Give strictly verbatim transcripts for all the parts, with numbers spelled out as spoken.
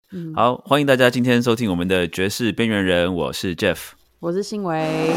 嗯， 好，欢迎大家今天收听我们的爵士边缘人，我是 Jeff， 我是新维。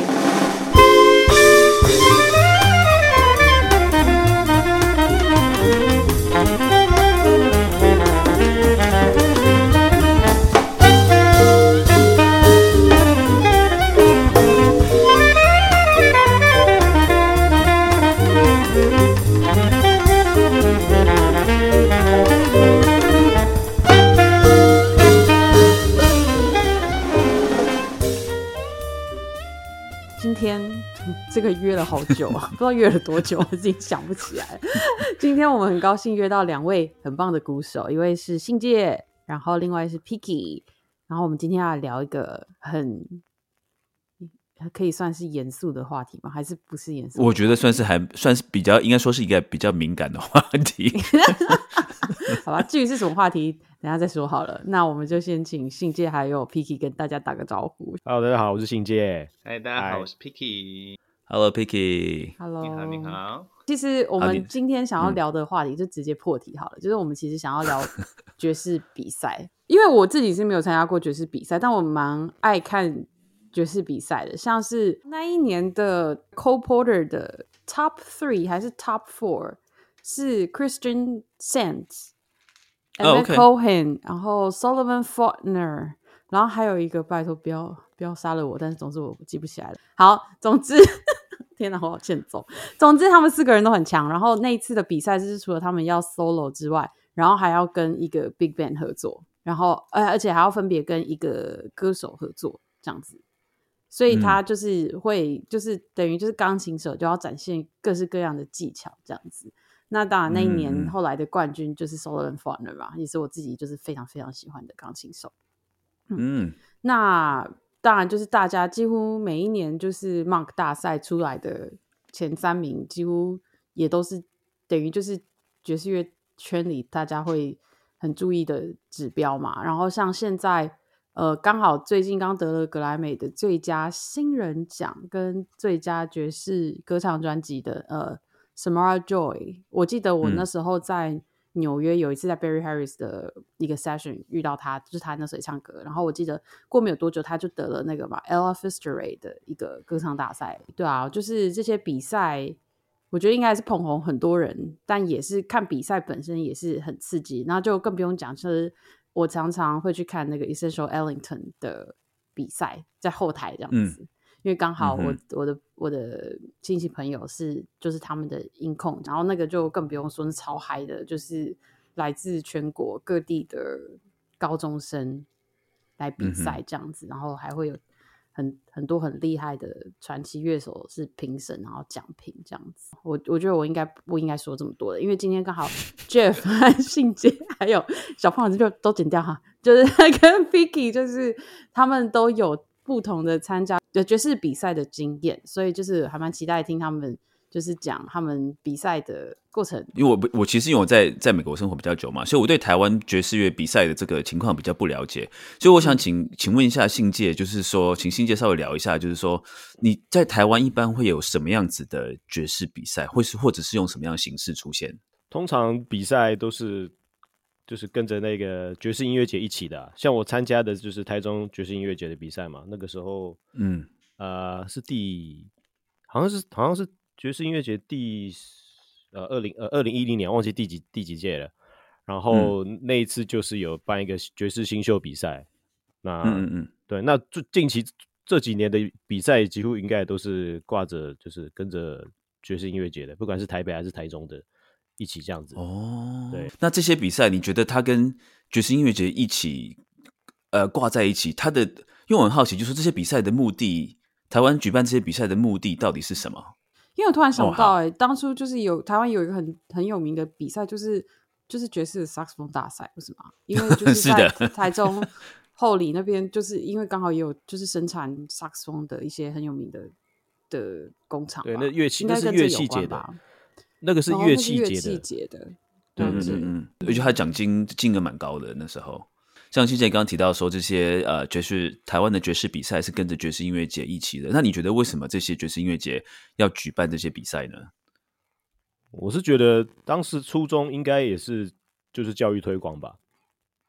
今天这个约了好久啊，不知道约了多久，我自己想不起来。今天我们很高兴约到两位很棒的鼓手，一位是信介，然后另外是 Picky。然后我们今天要聊一个很可以算是严肃的话题吗？还是不是严肃？ 我觉得算是还算是比较，应该说是一个比较敏感的话题。 好吧，至于是什么话题，等一下再说好了。那我们就先请信介还有 Picky 跟大家打个招呼。 Hello， 大家好，我是信介。 嗨，大家好，我是 Picky。 Hello Picky。 Hello， 你好，你好。 其实我们今天想要聊的话题就直接破题好了，嗯、就是我们其实想要聊爵士比赛，因为我自己是没有参加过爵士比赛，但我蛮爱看爵士比赛的，像是那一年的 Cole Porter 的 Top Three 还是 Top Four 是 Christian Sands、Emmett、oh, okay. Cohen， 然后 Sullivan Faulkner， 然后还有一个拜托不要不要杀了我，但是总之我记不起来了。好，总之天哪，我好欠揍。总之他们四个人都很强，然后那一次的比赛就是除了他们要 solo 之外，然后还要跟一个 big band 合作，然后呃而且还要分别跟一个歌手合作这样子。所以他就是会、嗯、就是等于就是钢琴手就要展现各式各样的技巧这样子。那当然那一年后来的冠军就是 Sullivan Faulkner 嘛，也是我自己就是非常非常喜欢的钢琴手。嗯，嗯那当然就是大家几乎每一年就是 Monk 大赛出来的前三名几乎也都是等于就是爵士乐圈里大家会很注意的指标嘛。然后像现在呃，刚好最近刚得了格莱美的最佳新人奖跟最佳爵士歌唱专辑的呃 Samara Joy， 我记得我那时候在纽约有一次在 Barry Harris 的一个 session 遇到他，就是他那时候也唱歌，然后我记得过没有多久他就得了那个嘛 Ella Fitzgerald 的一个歌唱大赛。对啊，就是这些比赛我觉得应该是捧红很多人，但也是看比赛本身也是很刺激，然后就更不用讲就是我常常会去看那个 Essential Ellington 的比赛，在后台这样子、嗯、因为刚好我、嗯、我的我的亲戚朋友是就是他们的音控，然后那个就更不用说是超嗨的，就是来自全国各地的高中生来比赛这样子、嗯、然后还会有很很多很厉害的传奇乐手是评审，然后讲评这样子。我我觉得我应该不应该说这么多的，因为今天刚好 Jeff 和信杰还有小胖子就都剪掉哈，就是跟 Picky 就是他们都有不同的参加爵士比赛的经验，所以就是还蛮期待听他们就是讲他们比赛的过程。 因为我我其实因为我在在美国生活比较久嘛，所以我对台湾爵士乐比赛的这个情况比较不了解，所以我想请、嗯、请问一下信介，就是说请信介稍微聊一下，就是说你在台湾一般会有什么样子的爵士比赛，或是或者是用什么样的形式出现？ 通常比赛都是就是跟着那个爵士音乐节一起的、啊，像我参加的就是台中爵士音乐节的比赛嘛，那个时候嗯呃是第好像是好像是爵士音乐节第呃二零呃二零一零年忘记第几第几届了，然后那一次就是有办一个爵士新秀比赛，那嗯嗯对，那近期这几年的比赛几乎应该都是挂着就是跟着爵士音乐节的，不管是台北还是台中的一起这样子。 哦，对，那这些比赛你觉得它跟爵士音乐节一起呃挂在一起，它的因为我很好奇，就是这些比赛的目的，台湾举办这些比赛的目的到底是什么？ 因为我突然想到、欸，哎、哦，当初就是有台湾有一个很很有名的比赛，就是就是爵士的萨克斯风大赛，不是吗？因为就是在台中后里那边，就是因为刚好也有就是生产萨克斯风的一些很有名的的工厂， 对，那乐器那是乐器节的，那个是乐器节的， 乐器节的， 对对对，嗯，而且它奖金金额蛮高的那时候。像信介刚刚提到说这些呃爵士台湾的爵士比赛是跟着爵士音乐节一起的，那你觉得为什么这些爵士音乐节要举办这些比赛呢？ 我是觉得当时初衷应该也是就是教育推广吧，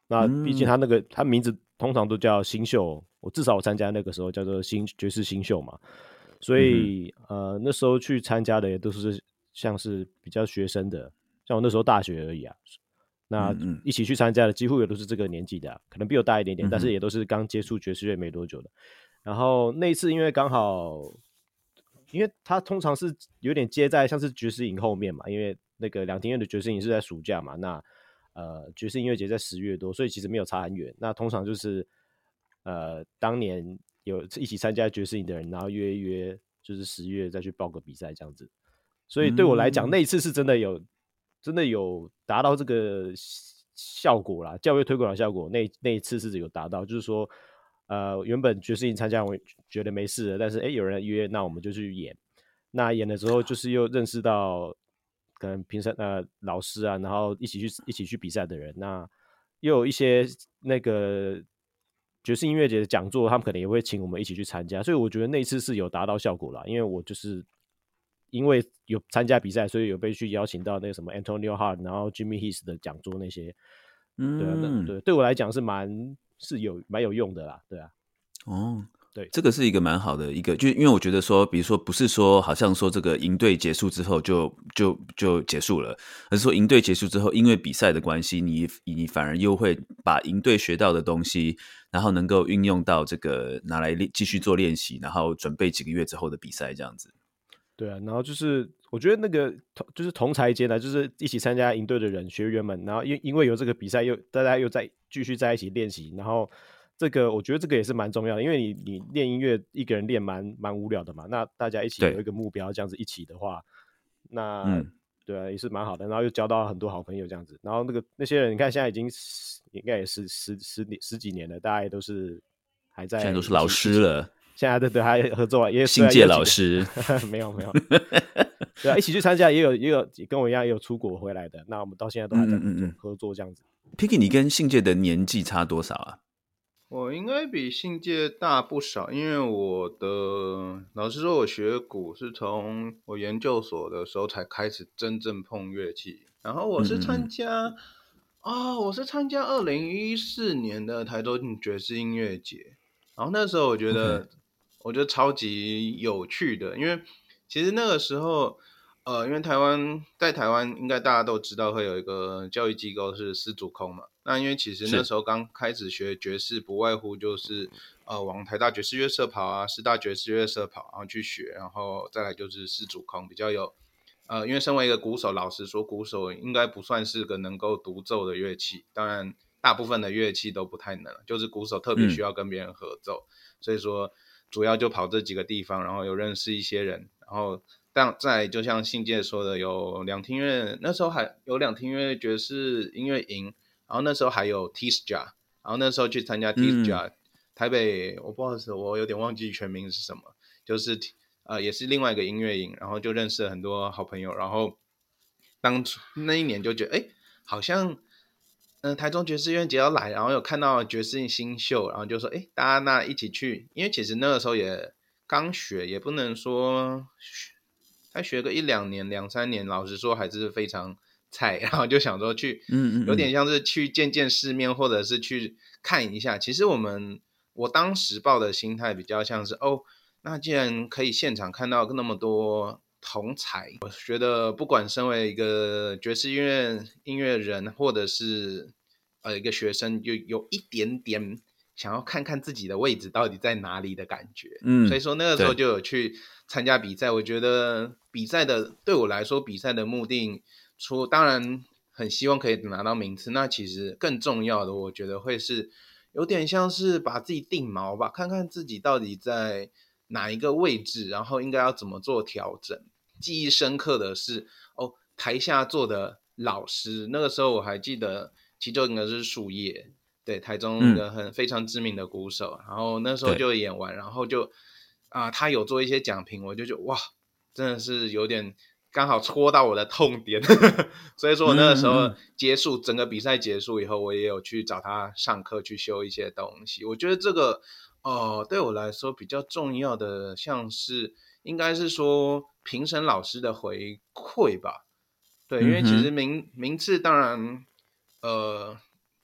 那毕竟他那个、嗯、他名字通常都叫新秀，我至少我参加那个时候叫做新爵士新秀嘛，所以、嗯、呃那时候去参加的也都是像是比较学生的，像我那时候大学而已啊。那一起去参加的几乎也都是这个年纪的、啊，可能比我大一点点，嗯、但是也都是刚接触爵士乐没多久的。然后那一次因为刚好，因为他通常是有点接在像是爵士营后面嘛，因为那个两厅院的爵士营是在暑假嘛，那呃爵士音乐节在十月多，所以其实没有差很远。那通常就是呃当年有一起参加爵士营的人，然后约一约就是十月再去报个比赛这样子。所以对我来讲，嗯、那一次是真的有真的有达到这个效果啦，教育推广的效果。那那一次是有达到，就是说，呃，原本爵士营参加我觉得没事了，但是哎有人约，那我们就去演。那演的时候就是又认识到可能评审呃老师啊，然后一起去一起去比赛的人，那又有一些那个爵士音乐节的讲座，他们可能也会请我们一起去参加。所以我觉得那一次是有达到效果啦，因为我就是。因为有参加比赛，所以有被去邀请到那个什么 Antonio Hart， 然后 Jimmy Heath 的讲座那些，嗯，对啊，那对对我来讲是蛮是有蛮有用的啦，对啊， 哦， 对， 这个是一个蛮好的一个，就因为我觉得说，比如说不是说好像说这个营队结束之后就就就结束了，而是说营队结束之后，因为比赛的关系，你你反而又会把营队学到的东西，然后能够运用到这个拿来继续做练习，然后准备几个月之后的比赛这样子。 对啊，然后就是我觉得那个就是同才间呢，就是一起参加营队的人学员们，然后因因为有这个比赛，又大家又在继续在一起练习，然后这个我觉得这个也是蛮重要的，因为你你练音乐一个人练蛮蛮无聊的嘛，那大家一起有一个目标，这样子一起的话，那、嗯、对啊也是蛮好的，然后又交到很多好朋友这样子，然后那个那些人你看现在已经应该也是十十十十几年了，大家也都是还在， 现在都是老师了。 现在对对还合作也信介老师没有没有，对啊，一起去参加也有也有跟我一样也有出国回来的，那我们到现在都还在合作, 嗯嗯嗯合作这样子。 Picky， 你跟信介的年纪差多少啊？ 我应该比信介大不少，因为我的老实说，我学鼓是从我研究所的时候才开始真正碰乐器，然后我是参加啊、嗯哦，我是参加二零一四年的台中爵士音乐节，然后那时候我觉得。Okay.我觉得超级有趣的，因为其实那个时候，呃，因为台湾在台湾应该大家都知道会有一个教育机构是师主控嘛。那因为其实那时候刚开始学爵士，不外乎就是呃往台大爵士乐社跑啊，师大爵士乐社跑，然后去学，然后再来就是师主控，比较有呃，因为身为一个鼓手，老实说，鼓手应该不算是个能够独奏的乐器，当然大部分的乐器都不太能，就是鼓手特别需要跟别人合奏，嗯、所以说。主要就跑这几个地方，然后有认识一些人，然后但再就像信介说的，有两厅院，那时候还有两厅院爵士音乐营，然后那时候还有 T S J A， 然后那时候去参加 T S J A，、嗯、台北我不好意思，我有点忘记全名是什么，就是呃也是另外一个音乐营，然后就认识了很多好朋友，然后当初那一年就觉得哎好像。嗯，台中爵士音乐节要来，然后有看到爵士新秀，然后就说，哎，大家那一起去，因为其实那个时候也刚学，也不能说才学个一两年、两三年，老实说还是非常菜，然后就想说去，嗯嗯，有点像是去见见世面，或者是去看一下。其实我们我当时抱的心态比较像是，哦，那既然可以现场看到那么多。同才，我觉得不管身为一个爵士音乐音乐人，或者是呃一个学生，就有一点点想要看看自己的位置到底在哪里的感觉。嗯，所以说那个时候就有去参加比赛。我觉得比赛的对我来说，比赛的目的，除当然很希望可以拿到名次，那其实更重要的，我觉得会是有点像是把自己定锚吧，看看自己到底在哪一个位置，然后应该要怎么做调整。记忆深刻的是哦，台下坐的老师，那个时候我还记得其中一个是树叶，对，台中一个很、嗯、非常知名的鼓手，然后那时候就演完，然后就啊、呃，他有做一些讲评，我就觉得哇，真的是有点刚好戳到我的痛点，所以说我那个时候结束、嗯、整个比赛结束以后，我也有去找他上课去修一些东西，我觉得这个哦、呃，对我来说比较重要的，像是应该是说。评审老师的回馈吧，对，因为其实名名次当然，呃，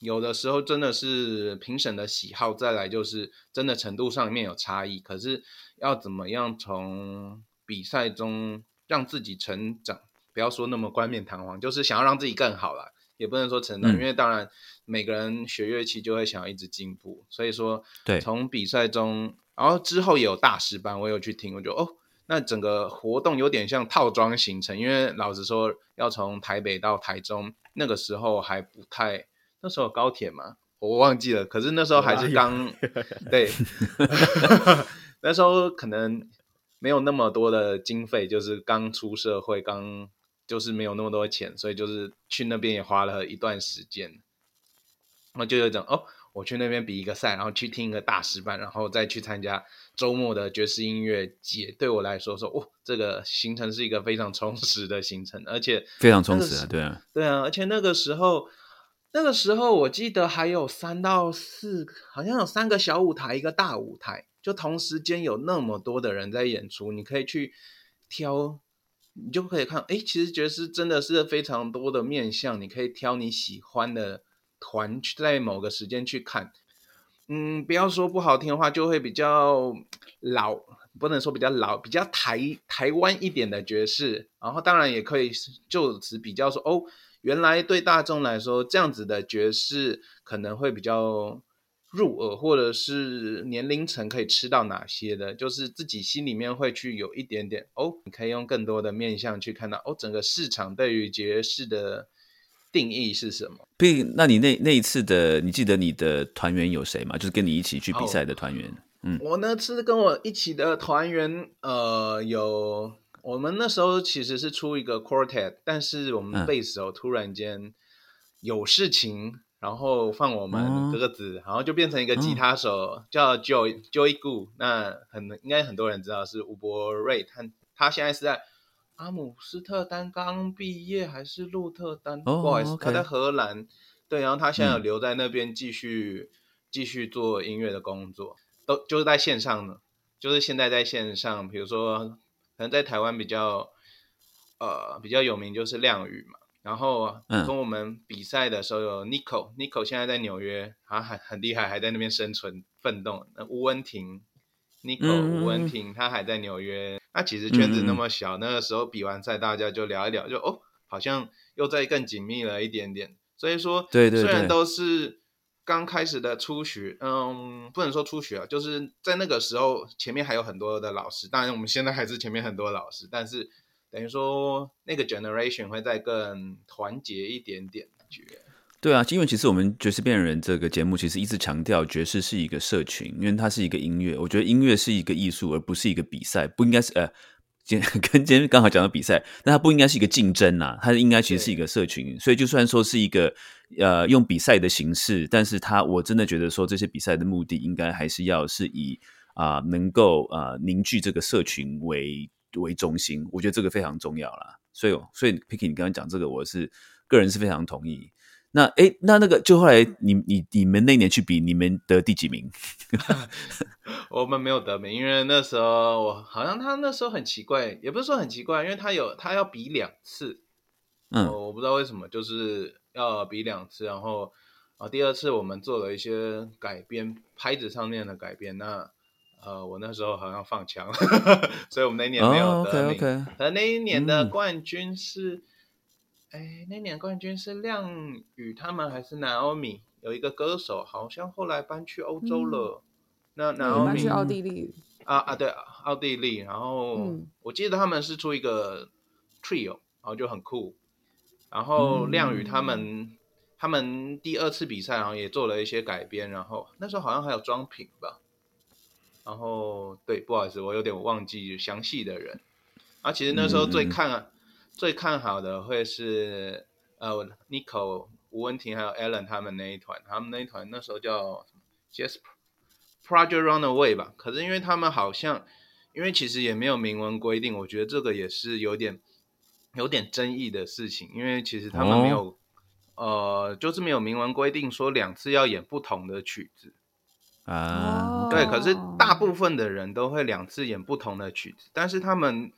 有的时候真的是评审的喜好，再来就是真的程度上面有差异，可是要怎么样从比赛中让自己成长，不要说那么冠冕堂皇，就是想要让自己更好啦，也不能说成长、嗯、因为当然每个人学乐器就会想要一直进步，所以说从比赛中，然后之后也有大师班，我有去听，我就哦，那整个活动有点像套装行程，因为老实说要从台北到台中，那个时候还不太，那时候有高铁嘛，我忘记了，可是那时候还是刚对那时候可能没有那么多的经费，就是刚出社会，刚就是没有那么多钱，所以就是去那边也花了一段时间，然后就有一种哦，我去那边比一个赛，然后去听一个大师班，然后再去参加周末的爵士音乐节，对我来说说哦，这个行程是一个非常充实的行程，而且非常充实啊，对啊， 对啊，而且那个时候，那个时候我记得还有三到四，好像有三个小舞台，一个大舞台，就同时间有那么多的人在演出，你可以去挑，你就可以看，哎，其实爵士真的是非常多的面向，你可以挑你喜欢的团，在某个时间去看。嗯，不要说不好听的话，就会比较老，不能说比较老，比较台台湾一点的爵士，然后当然也可以就此比较说，哦，原来对大众来说，这样子的爵士可能会比较入耳，或者是年龄层可以吃到哪些的，就是自己心里面会去有一点点，哦，你可以用更多的面向去看到，哦，整个市场对于爵士的定义是什么？ 那你那那一次的，你记得你的团员有谁吗？就是跟你一起去比赛的团员。Oh, 嗯，我那次跟我一起的团员，呃，有我们那时候其实是出一个 quartet， 但是我们贝斯手突然间有事情，嗯、然后放我们鸽子，哦、然后就变成一个吉他手，嗯、叫 Joy Joy Gu， 那很应该很多人知道是吴柏瑞，他他现在是在阿姆斯特丹刚毕业还是鹿特丹？哦，不好意思， okay. 他在荷兰。对，然后他现在有留在那边继续、嗯、继续做音乐的工作，都就是在线上呢，就是现在在线上，比如说可能在台湾比较呃比较有名就是亮宇嘛，然后跟我们比赛的时候有 Nico， Nico 现在在纽约，他很很厉害，还在那边生存奋斗。那吴文婷 Nico、嗯、吴文婷他还在纽约，那其实圈子那么小，嗯、那个时候比完赛大家就聊一聊，就哦好像又再更紧密了一点点。所以说， 对对对， 虽然都是刚开始的初学，嗯，不能说初学啊，就是在那个时候前面还有很多的老师，当然我们现在还是前面很多老师，但是等于说那个 generation 会再更团结一点点，觉得。 对啊，因为其实我们爵士变人这个节目其实一直强调爵士是一个社群，因为它是一个音乐，我觉得音乐是一个艺术，而不是一个比赛，不应该是呃。跟今天刚好讲到比赛，但它不应该是一个竞争啊，它应该其实是一个社群，所以就算说是一个呃用比赛的形式，但是它我真的觉得说这些比赛的目的应该还是要是以啊、呃、能够啊、呃、凝聚这个社群为为中心，我觉得这个非常重要啦。所以所以 Picky 你刚刚讲这个，我是个人是非常同意。那诶，那那个就后来你你你们那年去比，你们得第几名？ 我们没有得名，因为那时候我好像他那时候很奇怪，也不是说很奇怪，因为他有他要比两次，嗯、呃，我不知道为什么就是要比两次，然后啊第二次我们做了一些改编，拍子上面的改编，那呃我那时候好像放枪，所以我们那一年没有得名， oh, okay, okay. 可能那一年的冠军是。嗯哎，那年冠军是亮宇他们还是 Naomi？ 有一个歌手好像后来搬去欧洲了。嗯、那 Naomi 搬去奥地利啊啊，对，奥地利。然后、嗯、我记得他们是出一个 trio， 然后就很酷。然后亮宇他们、嗯、他们第二次比赛，然后也做了一些改编。然后那时候好像还有装品吧。然后对，不好意思，我有点忘记详细的人。啊，其实那时候最看啊。嗯最看好的会是呃 Nico、吴文婷还有 Alan 他们那一团，他们那一团那时候叫 Just Project Runaway 吧。可是因为他们好像，因为其实也没有明文规定，我觉得这个也是有点有点争议的事情，因为其实他们没有、哦、呃，就是没有明文规定说两次要演不同的曲子啊。对，可是大部分的人都会两次演不同的曲子，但是他们。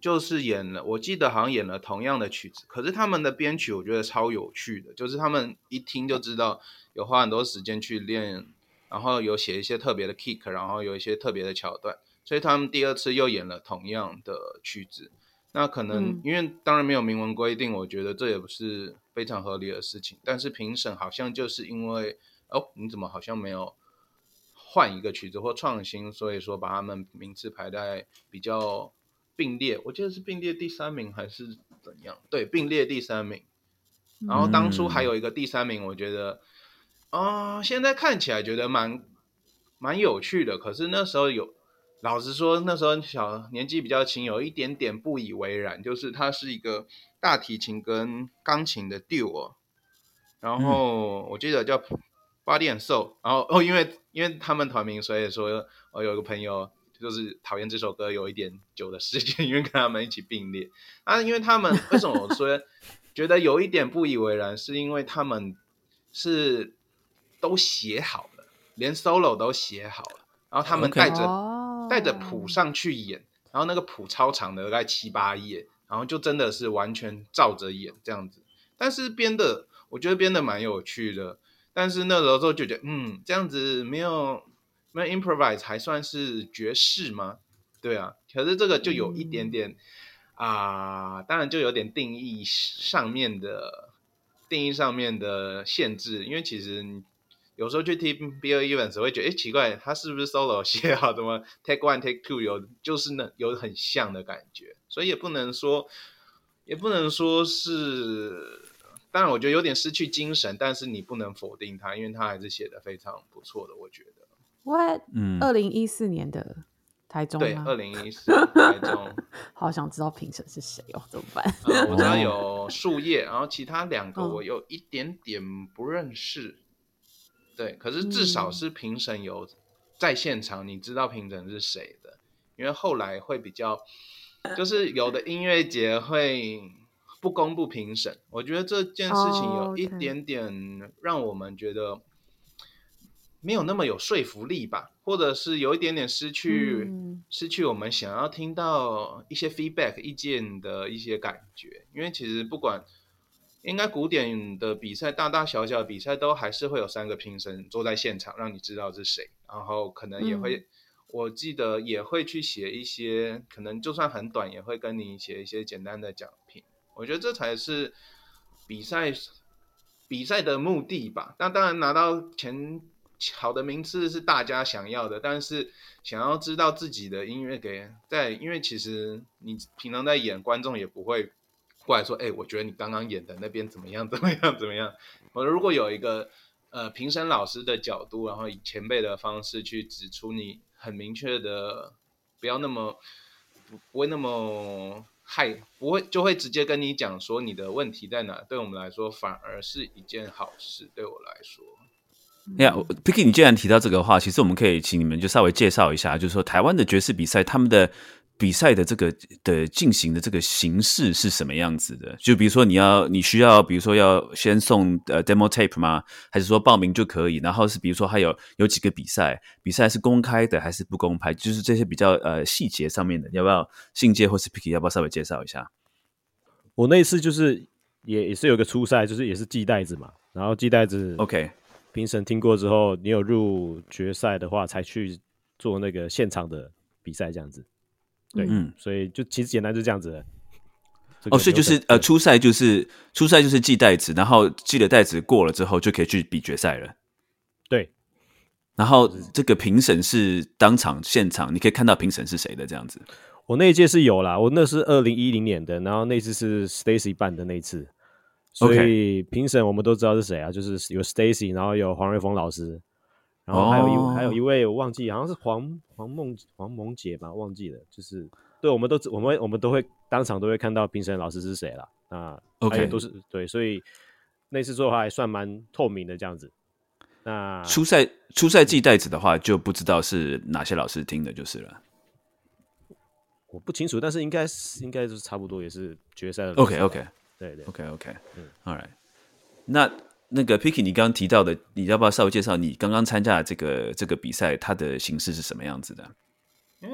就是演了，我记得好像演了同样的曲子，可是他们的编曲我觉得超有趣的，就是他们一听就知道有花很多时间去练，然后有写一些特别的 kick， 然后有一些特别的桥段，所以他们第二次又演了同样的曲子。那可能因为当然没有明文规定，我觉得这也不是非常合理的事情，但是评审好像就是因为哦你怎么好像没有换一个曲子或创新，所以说把他们名次排在比较并列，我记得是并列第三名还是怎样？对，并列第三名。然后当初还有一个第三名，我觉得啊、呃，现在看起来觉得蛮蛮有趣的，可是那时候有，老实说，那时候小年纪比较轻，有一点点不以为然，就是它是一个大提琴跟钢琴的 duo， 然后我记得叫 Body and Soul， 然后哦，因为因为他们团名，所以说我有一个朋友。就是讨厌这首歌有一点久的时间，因为跟他们一起并列啊，因为他们为什么我说觉得有一点不以为然，是因为他们是都写好了，连 solo 都写好了，然后他们带着、okay. 带着谱上去演，然后那个谱超长的，大概七八页，然后就真的是完全照着演这样子，但是编的我觉得编的蛮有趣的，但是那时候就觉得嗯，这样子没有。那 improvise 还算是爵士吗？对啊，可是这个就有一点点啊、嗯呃，当然就有点定义上面的定义上面的限制，因为其实有时候去听 Bill Evans 会觉得，哎，奇怪，他是不是 solo 写好，怎么 take one take two 有就是那有很像的感觉，所以也不能说也不能说是。当然，我觉得有点失去精神，但是你不能否定他，因为他还是写得非常不错的，我觉得。 What？ 嗯，二零一四年的台中吗？ 对，二零一四台中。 好想知道评审是谁哦，怎么办？ 呃、我知道有树叶，然后其他两个我有一点点不认识。嗯、对，可是至少是评审有在现场，你知道评审是谁的，因为后来会比较，就是有的音乐节会不公布评审，我觉得这件事情有一点点让我们觉得。没有那么有说服力吧，或者是有一点点失去、嗯、失去我们想要听到一些 feedback 意见的一些感觉，因为其实不管应该古典的比赛大大小小的比赛都还是会有三个评审坐在现场让你知道是谁，然后可能也会、嗯、我记得也会去写一些可能就算很短也会跟你写一些简单的讲评，我觉得这才是比赛比赛的目的吧，那当然拿到前好的名次是大家想要的，但是想要知道自己的音乐给在，因为其实你平常在演，观众也不会过来说，哎、欸，我觉得你刚刚演的那边怎么样怎么样怎么样。我如果有一个呃评审老师的角度，然后以前辈的方式去指出你很明确的，不要那么不不会那么害，不会就会直接跟你讲说你的问题在哪，对我们来说反而是一件好事，对我来说。 呀、yeah, ，Picky， 你既然提到这个的话，其实我们可以请你们就稍微介绍一下，就是说台湾的爵士比赛，他们的比赛的这个的进行的这个形式是什么样子的？就比如说你要你需要，比如说要先送呃 demo tape 吗？还是说报名就可以？然后是比如说还有有几个比赛，比赛是公开的还是不公开？就是这些比较呃细节上面的，要不要信介或是 Picky 要不要稍微介绍一下？ 我那一次就是也也是有个初赛，就是也是记带子嘛，然后记带子 OK。 评审听过之后，你有入决赛的话，才去做那个现场的比赛，这样子。对，嗯，所以就其实简单就这样子的。这个、 哦，所以就是呃，初赛就是初赛就是记带子，然后记了带子过了之后，就可以去比决赛了。 对。 然后这个评审是当场现场，你可以看到评审是谁的这样子。 我那一届是有啦，我那是二零一零年的，然后那次是 Stacy 办的那一次。所以评审我们都知道是谁啊，就是有 Stacy， 然后有黄瑞峰老师，然后还有一、oh. 还有一位我忘记，好像是黄黄梦黄萌姐吧，忘记了。就是对，我们都我们我们都会当场都会看到评审老师是谁啦。那 OK 都是对，所以那次做的话还算蛮透明的这样子。那初赛初赛季带子的话，就不知道是哪些老师听的，就是了。 我不清楚，但是应该是应该就是差不多也是决赛的。 OK OK。 对对 ，OK OK， 嗯 ，All right。那那个 Picky， 你刚刚提到的，你要不要稍微介绍你刚刚参加的这个这个比赛，它的形式是什么样子的？ 因为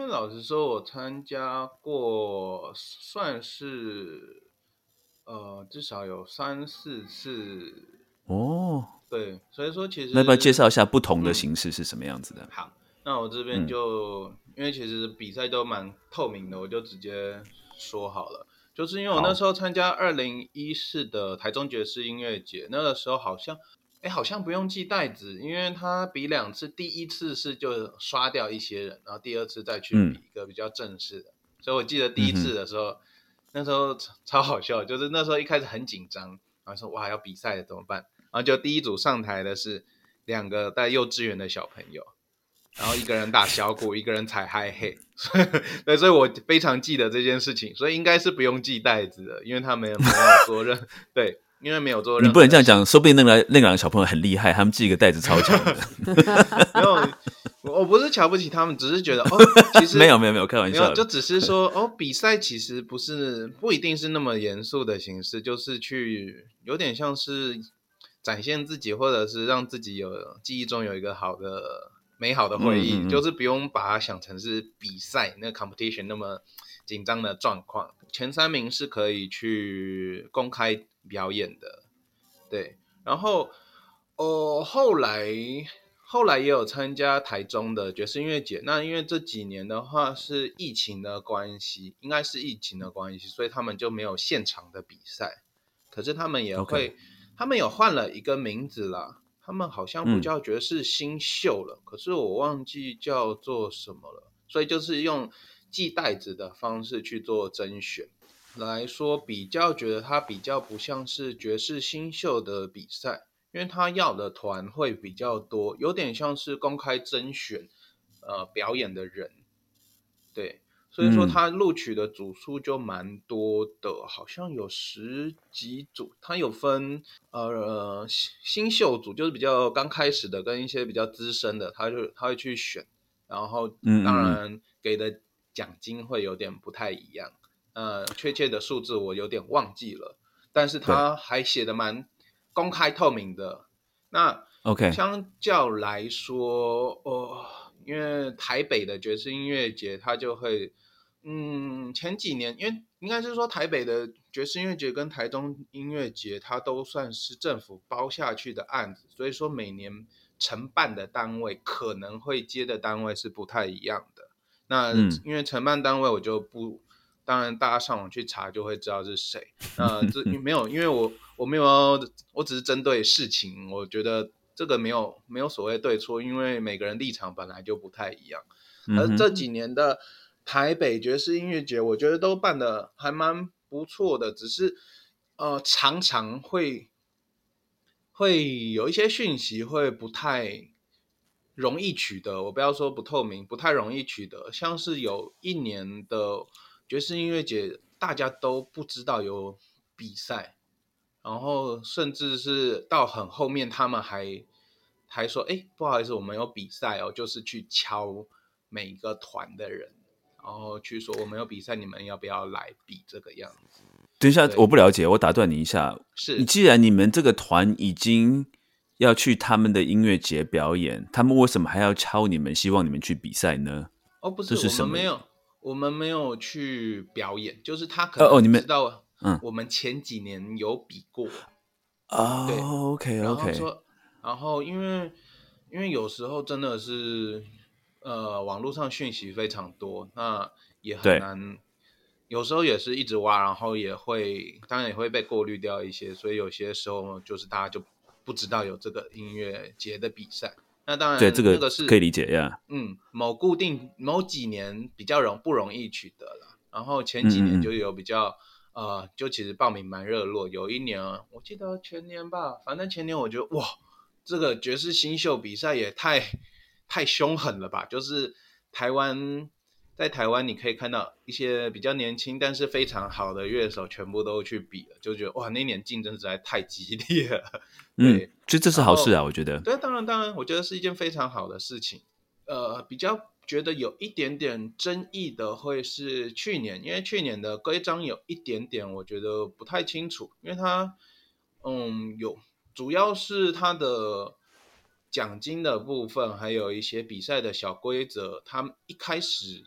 老实说，我参加过算是呃至少有三四次哦。 对，所以说其实那要不要介绍一下不同的形式是什么样子的？ 嗯、好，那我这边就、嗯、因为其实比赛都蛮透明的，我就直接说好了。就是因为我那时候参加二零一四的台中爵士音乐节，那个时候好像，哎，好像不用系带子，因为他比两次，第一次是就刷掉一些人，然后第二次再去比一个比较正式的。嗯、所以我记得第一次的时候，嗯、那时候超好笑，就是那时候一开始很紧张，然后说哇要比赛了怎么办？然后就第一组上台的是两个在幼稚园的小朋友。然后一个人打小鼓，一个人踩嗨嘿，对，所以我非常记得这件事情，所以应该是不用系带子的，因为他们没有做任对，因为没有做任何。 你不能这样讲，说不定那个那两个小朋友很厉害，他们系一个带子超强的。 没有，我不是瞧不起他们，只是觉得哦，其实没有没有没有开玩笑的， 就只是说哦，比赛其实不是不一定是那么严肃的形式，就是去有点像是展现自己，或者是让自己有记忆中有一个好的。美好的回忆、嗯嗯嗯、就是不用把它想成是比赛那 competition 那么紧张的状况。前三名是可以去公开表演的，对。然后哦，后来后来也有参加台中的爵士音乐节。那因为这几年的话是疫情的关系，应该是疫情的关系，所以他们就没有现场的比赛。可是他们也会， okay. 他们有换了一个名字啦。他们好像不叫爵士新秀了、嗯、可是我忘记叫做什么了，所以就是用系带子的方式去做甄选来说，比较觉得它比较不像是爵士新秀的比赛，因为他要的团会比较多，有点像是公开甄选呃表演的人，对，所以说他录取的组数就蛮多的、嗯、好像有十几组，他有分呃新秀组，就是比较刚开始的跟一些比较资深的，他就他会去选，然后当然给的奖金会有点不太一样，呃确切的数字我有点忘记了，但是他还写的蛮公开透明的。那 OK 相较来说哦，因为台北的爵士音乐节它就会嗯，前几年因为应该是说台北的爵士音乐节跟台中音乐节它都算是政府包下去的案子，所以说每年承办的单位可能会接的单位是不太一样的。那因为承办单位我就不，当然大家上网去查就会知道是谁。那这没有，因为我我没有要，我只是针对事情，我觉得这个没有没有所谓对错，因为每个人立场本来就不太一样。而这几年的台北爵士音乐节我觉得都办得还蛮不错的，只是呃常常会会有一些讯息会不太容易取得，我不要说不透明，不太容易取得。像是有一年的爵士音乐节大家都不知道有比赛，然后甚至是到很后面他们还还说哎，不好意思我们有比赛哦，就是去敲每一个团的人，然后去说我们有比赛，你们要不要来比这个样子。 等一下，我不了解，我打断你一下。 是， 你既然你们这个团已经要去他们的音乐节表演，他们为什么还要敲你们，希望你们去比赛呢？ 哦，不是， 这是我们没有，我们没有去表演，就是他可能知道，哦，嗯，我们前几年有比过。 哦， 对 ，OK OK。 然后说，然后因为因为有时候真的是，呃，网络上讯息非常多，那也很难。有时候也是一直挖，然后也会当然也会被过滤掉一些，所以有些时候就是大家就不知道有这个音乐节的比赛。那当然对这个那个是可以理解呀。 嗯，某固定某几年比较容不容易取得了，然后前几年就有比较嗯嗯呃，就其实报名蛮热络。有一年我记得前年吧，反正前年我觉得哇，这个爵士新秀比赛也太太凶狠了吧，就是台湾。在台湾你可以看到一些比较年轻但是非常好的乐手全部都去比了，就觉得哇那年竞争实在太激烈了。对， 嗯，这这是好事啊，我觉得。 对，当然当然我觉得是一件非常好的事情。呃，比较觉得有一点点争议的会是去年，因为去年的规章有一点点我觉得不太清楚，因为它嗯有主要是它的奖金的部分还有一些比赛的小规则，它一开始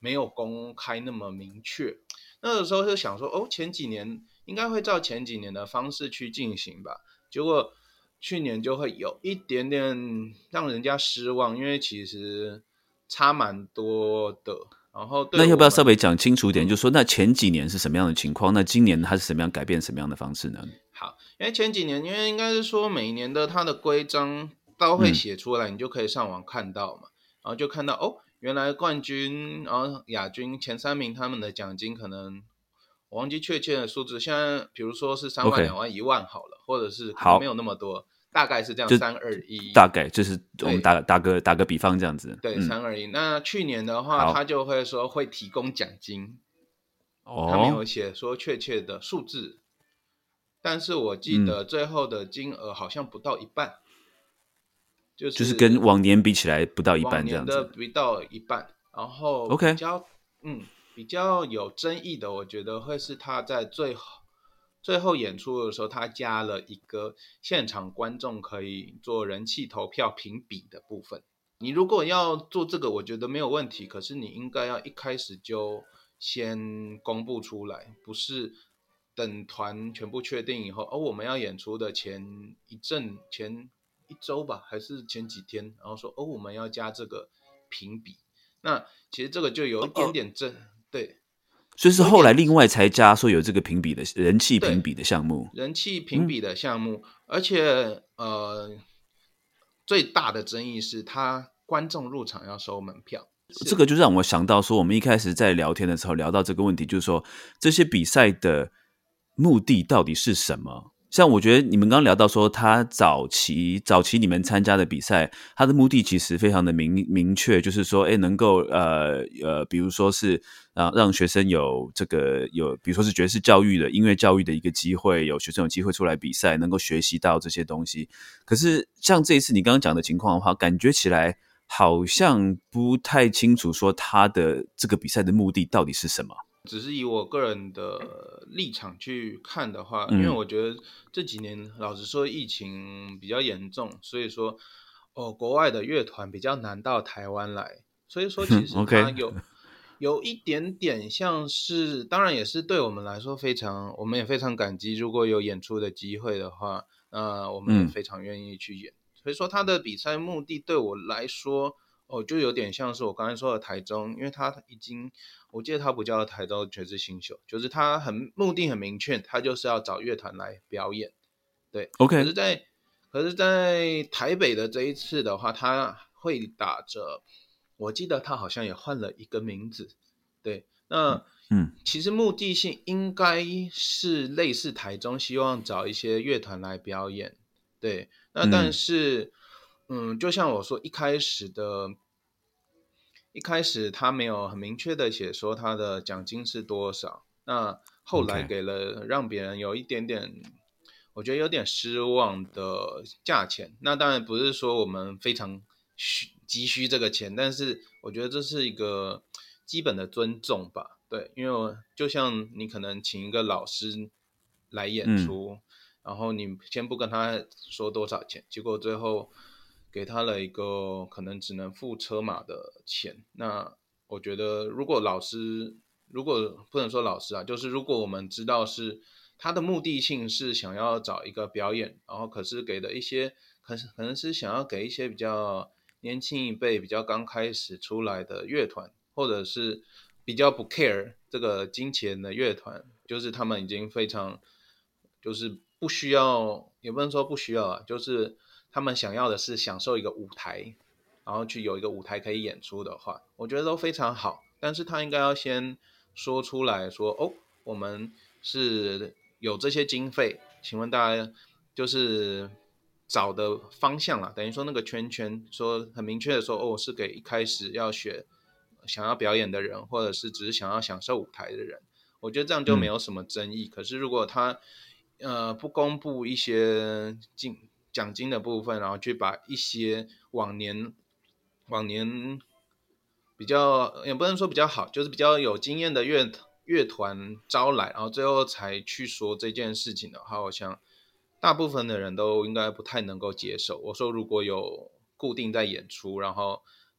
没有公开那么明确。那个时候就想说，哦，前几年应该会照前几年的方式去进行吧，结果去年就会有一点点让人家失望，因为其实差蛮多的。然后对， 那要不要稍微讲清楚一点， 嗯、 就是说那前几年是什么样的情况，那今年它是什么样改变什么样的方式呢？ 好，因为前几年因为应该是说每一年的它的规章都会写出来、嗯、你就可以上网看到嘛，然后就看到哦，原来冠军然后亚军前三名他们的奖金可能我忘记确切的数字，现在比如说是三万、两、okay. 万、一万好了，或者是可能没有那么多，大概是这样，三二一， 大概就是我们打打个打个比方这样子。 对，三二一。那去年的话，他就会说会提供奖金， 哦， 他没有写说确切的数字，但是我记得最后的金额好像不到一半，嗯、就是就是跟往年比起来不到一半这样子， 往年的不到一半。然后比较、okay. 嗯。比较有争议的，我觉得会是他在最后最后演出的时候，他加了一个现场观众可以做人气投票评比的部分。你如果要做这个，我觉得没有问题，可是你应该要一开始就先公布出来，不是等团全部确定以后，哦，我们要演出的前一阵、前一周吧，还是前几天，然后说，哦，我们要加这个评比。那其实这个就有一点点正。哦对， 所以是后来另外才加说有这个评比的人气评比的项目， 人气评比的项目，嗯、而且呃，最大的争议是他观众入场要收门票， 这个就让我想到说，我们一开始在聊天的时候聊到这个问题，就是说这些比赛的目的到底是什么？像我觉得你们刚刚聊到说，他早期早期你们参加的比赛，他的目的其实非常的明明确，就是说，哎，能够呃呃，比如说是啊、呃，让学生有这个有，比如说是爵士教育的音乐教育的一个机会，有学生有机会出来比赛，能够学习到这些东西。可是像这一次你刚刚讲的情况的话，感觉起来好像不太清楚，说他的这个比赛的目的到底是什么。 只是以我个人的立场去看的话，因为我觉得这几年老实说疫情比较严重，所以说哦，国外的乐团比较难到台湾来，所以说其实它有有一点点像是，当然也是对我们来说非常，我们也非常感激，如果有演出的机会的话，呃，我们也非常愿意去演。所以说他的比赛目的对我来说，哦，就有点像是我刚才说的台中，因为他已经。我记得他不叫台中爵士新秀，就是他很目的很明确，他就是要找乐团来表演。对 ，OK。 可是在可是在台北的这一次的话，他会打着，我记得他好像也换了一个名字。对，那嗯，其实目的性应该是类似台中，希望找一些乐团来表演。对，那但是嗯，嗯，就像我说一开始的。一开始他没有很明确的写说他的奖金是多少，那后来给了让别人有一点点，我觉得有点失望的价钱。那当然不是说我们非常需急需这个钱，但是我觉得这是一个基本的尊重吧。对，因为就像你可能请一个老师来演出，嗯、然后你先不跟他说多少钱，结果最后。给他了一个可能只能付车马的钱，那我觉得如果老师，如果不能说老师啊，就是如果我们知道是他的目的性是想要找一个表演，然后可是给的一些，可是可能是想要给一些比较年轻一辈、比较刚开始出来的乐团，或者是比较不 care 这个金钱的乐团，就是他们已经非常，就是不需要，也不能说不需要啊，就是。他们想要的是享受一个舞台，然后去有一个舞台可以演出的话，我觉得都非常好。但是他应该要先说出来说，哦，我们是有这些经费，请问大家就是找的方向啦，等于说那个圈圈，说很明确的说，哦，是给一开始要学、想要表演的人，或者是只是想要享受舞台的人。我觉得这样就没有什么争议。嗯、可是如果他呃不公布一些进奖金的部分，然后去把一些往年往年比较也不能说比较好，就是比较有经验的乐乐团招来，然后最后才去说这件事情的话，我想大部分的人都应该不太能够接受。我说如果有固定在演出，然后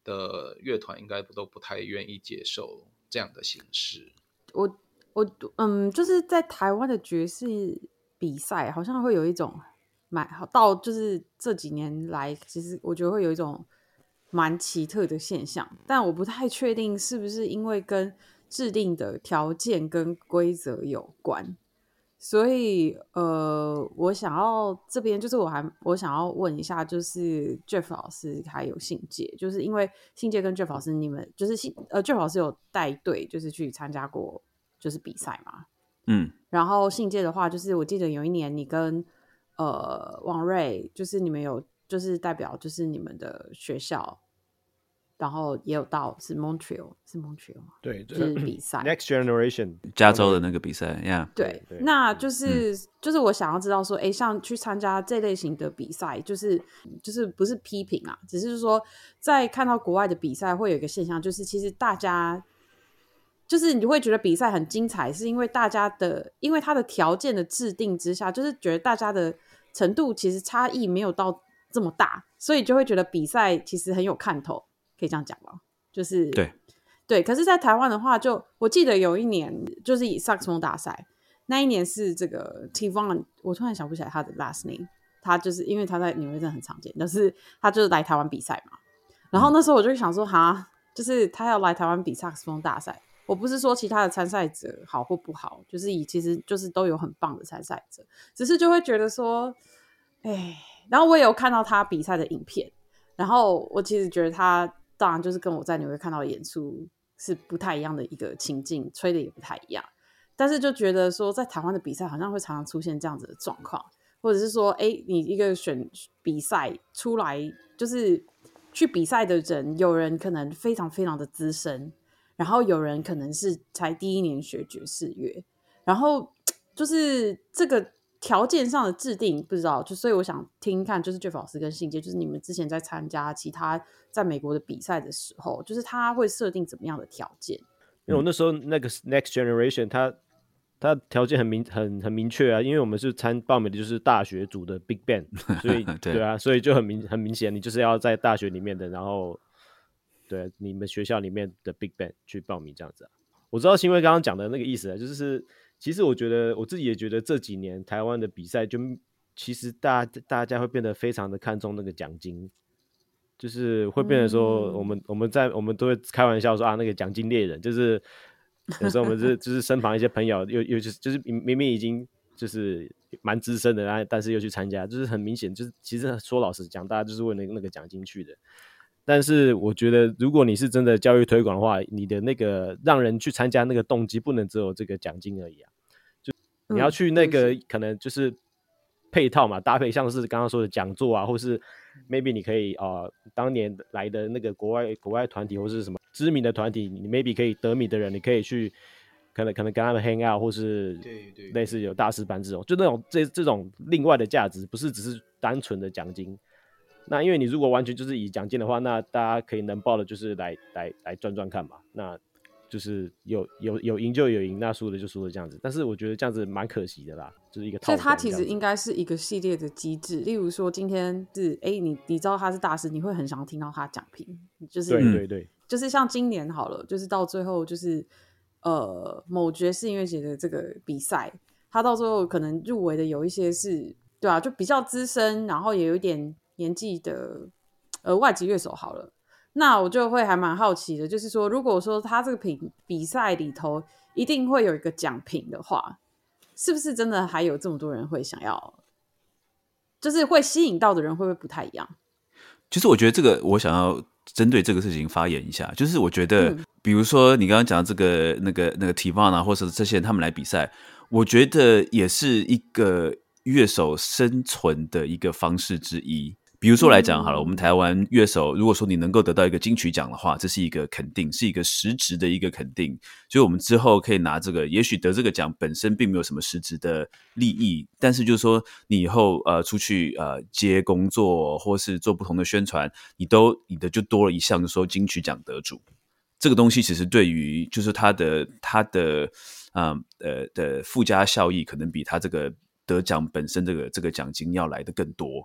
的乐团应该都不太愿意接受这样的形式。 我我嗯，就是在台湾的爵士比赛，好像会有一种蛮到就是这几年来，其实我觉得会有一种蛮奇特的现象，但我不太确定是不是因为跟制定的条件跟规则有关。所以呃，我想要这边就是我还我想要问一下，就是 Jeff 老师还有信介，就是因为信介跟 Jeff 老师你们就是呃 Jeff 老师有带队就是去参加过就是比赛嘛， 嗯， 然后信介的话，就是我记得有一年你跟呃王瑞，就是你们有就是代表就是你们的学校。然后也有到是 Montreal 是 Montreal 吗？ 对， 就是比赛 Next Generation 加州的那个比赛呀， yeah 对, 对，那就是、 嗯、 就是我想要知道说，哎，像去参加这类型的比赛，就是就是不是批评啊，只是说在看到国外的比赛，会有一个现象，就是其实大家就是你会觉得比赛很精彩，是因为大家的因为它的条件的制定之下，就是觉得大家的程度其实差异没有到这么大，所以就会觉得比赛其实很有看头。可以这样讲吗？就是对对，可是在台湾的话，就我记得有一年就是以萨克斯风大赛，那一年是这个 Tivon， 我突然想不起来他的 last name， 他就是因为他在纽约真的很常见，就是他就是来台湾比赛嘛。然后那时候我就想说，哈，就是他要来台湾比萨克斯风大赛，我不是说其他的参赛者好或不好，就是以其实就是都有很棒的参赛者，只是就会觉得说，哎，然后我也有看到他比赛的影片，然后我其实觉得他。当然就是跟我在纽约看到的演出是不太一样的一个情境，吹的也不太一样，但是就觉得说在台湾的比赛好像会常常出现这样子的状况，或者是说哎，你一个选比赛出来就是去比赛的人，有人可能非常非常的资深，然后有人可能是才第一年学爵士乐，然后就是这个条件上的制定不知道，就所以我想听看就是 Jeff 老师跟信介，就是你们之前在参加其他在美国的比赛的时候，就是他会设定怎么样的条件？ 因为我那时候那个 Next Generation 他他条件很明很很明确啊，因为我们是参报名的就是大学组的 Big Band， 所以对, 对啊，所以就很明很明显，你就是要在大学里面的，然后对你们学校里面的 Big Band 去报名这样子啊。我知道新威刚刚讲的那个意思啊，就是其实我觉得我自己也觉得这几年台湾的比赛就其实大大家会变得非常的看重那个奖金，就是会变成说我们、嗯、我们在我们都会开玩笑说啊那个奖金猎人，就是有时候我们是就是身旁一些朋友又又就是就是明明已经就是蛮资深的，但是又去参加，就是很明显就是其实说老实讲，大家就是为了那个奖金去的。但是我觉得如果你是真的教育推广的话，你的那个让人去参加那个动机不能只有这个奖金而已啊，就你要去那个可能就是配套嘛，搭配像是刚刚说的讲座啊，或是 maybe 你可以呃当年来的那个国外国外团体或是什么知名的团体，你 maybe 可以得名的人，你可以去可能可能跟他们 hang out， 或是类似有大师班这种，就那种这这种另外的价值，不是只是单纯的奖金。那因为你如果完全就是以奖金的话，那大家可以能报的就是来来来赚赚看嘛，那就是有有有赢就有赢，那输的就输了这样子。但是我觉得这样子蛮可惜的啦，就是一个套装。 所以它其实应该是一个系列的机制，例如说今天是哎你你知道他是大师，你会很想听到他讲评，就是对对对， 就是像今年好了，就是到最后就是呃某爵士音乐节的这个比赛，他到最后可能入围的有一些是对啊，就比较资深，然后也有一点年纪的呃外籍乐手好了，那我就会还蛮好奇的，就是说如果说他这个比比赛里头一定会有一个奖评的话，是不是真的还有这么多人会想要，就是会吸引到的人会不会不太一样？ 就是我觉得这个我想要针对这个事情发言一下，就是我觉得、嗯、比如说你刚刚讲这个那个那个 Tivon 啊，或者这些人他们来比赛，我觉得也是一个乐手生存的一个方式之一。比如说来讲好了、嗯、我们台湾乐手如果说你能够得到一个金曲奖的话，这是一个肯定，是一个实质的一个肯定，所以我们之后可以拿这个，也许得这个奖本身并没有什么实质的利益，但是就是说你以后呃出去呃接工作或是做不同的宣传，你都你的就多了一项说金曲奖得主，这个东西其实对于就是它的它的呃呃的附加效益可能比它这个得奖本身这个这个奖金要来的更多。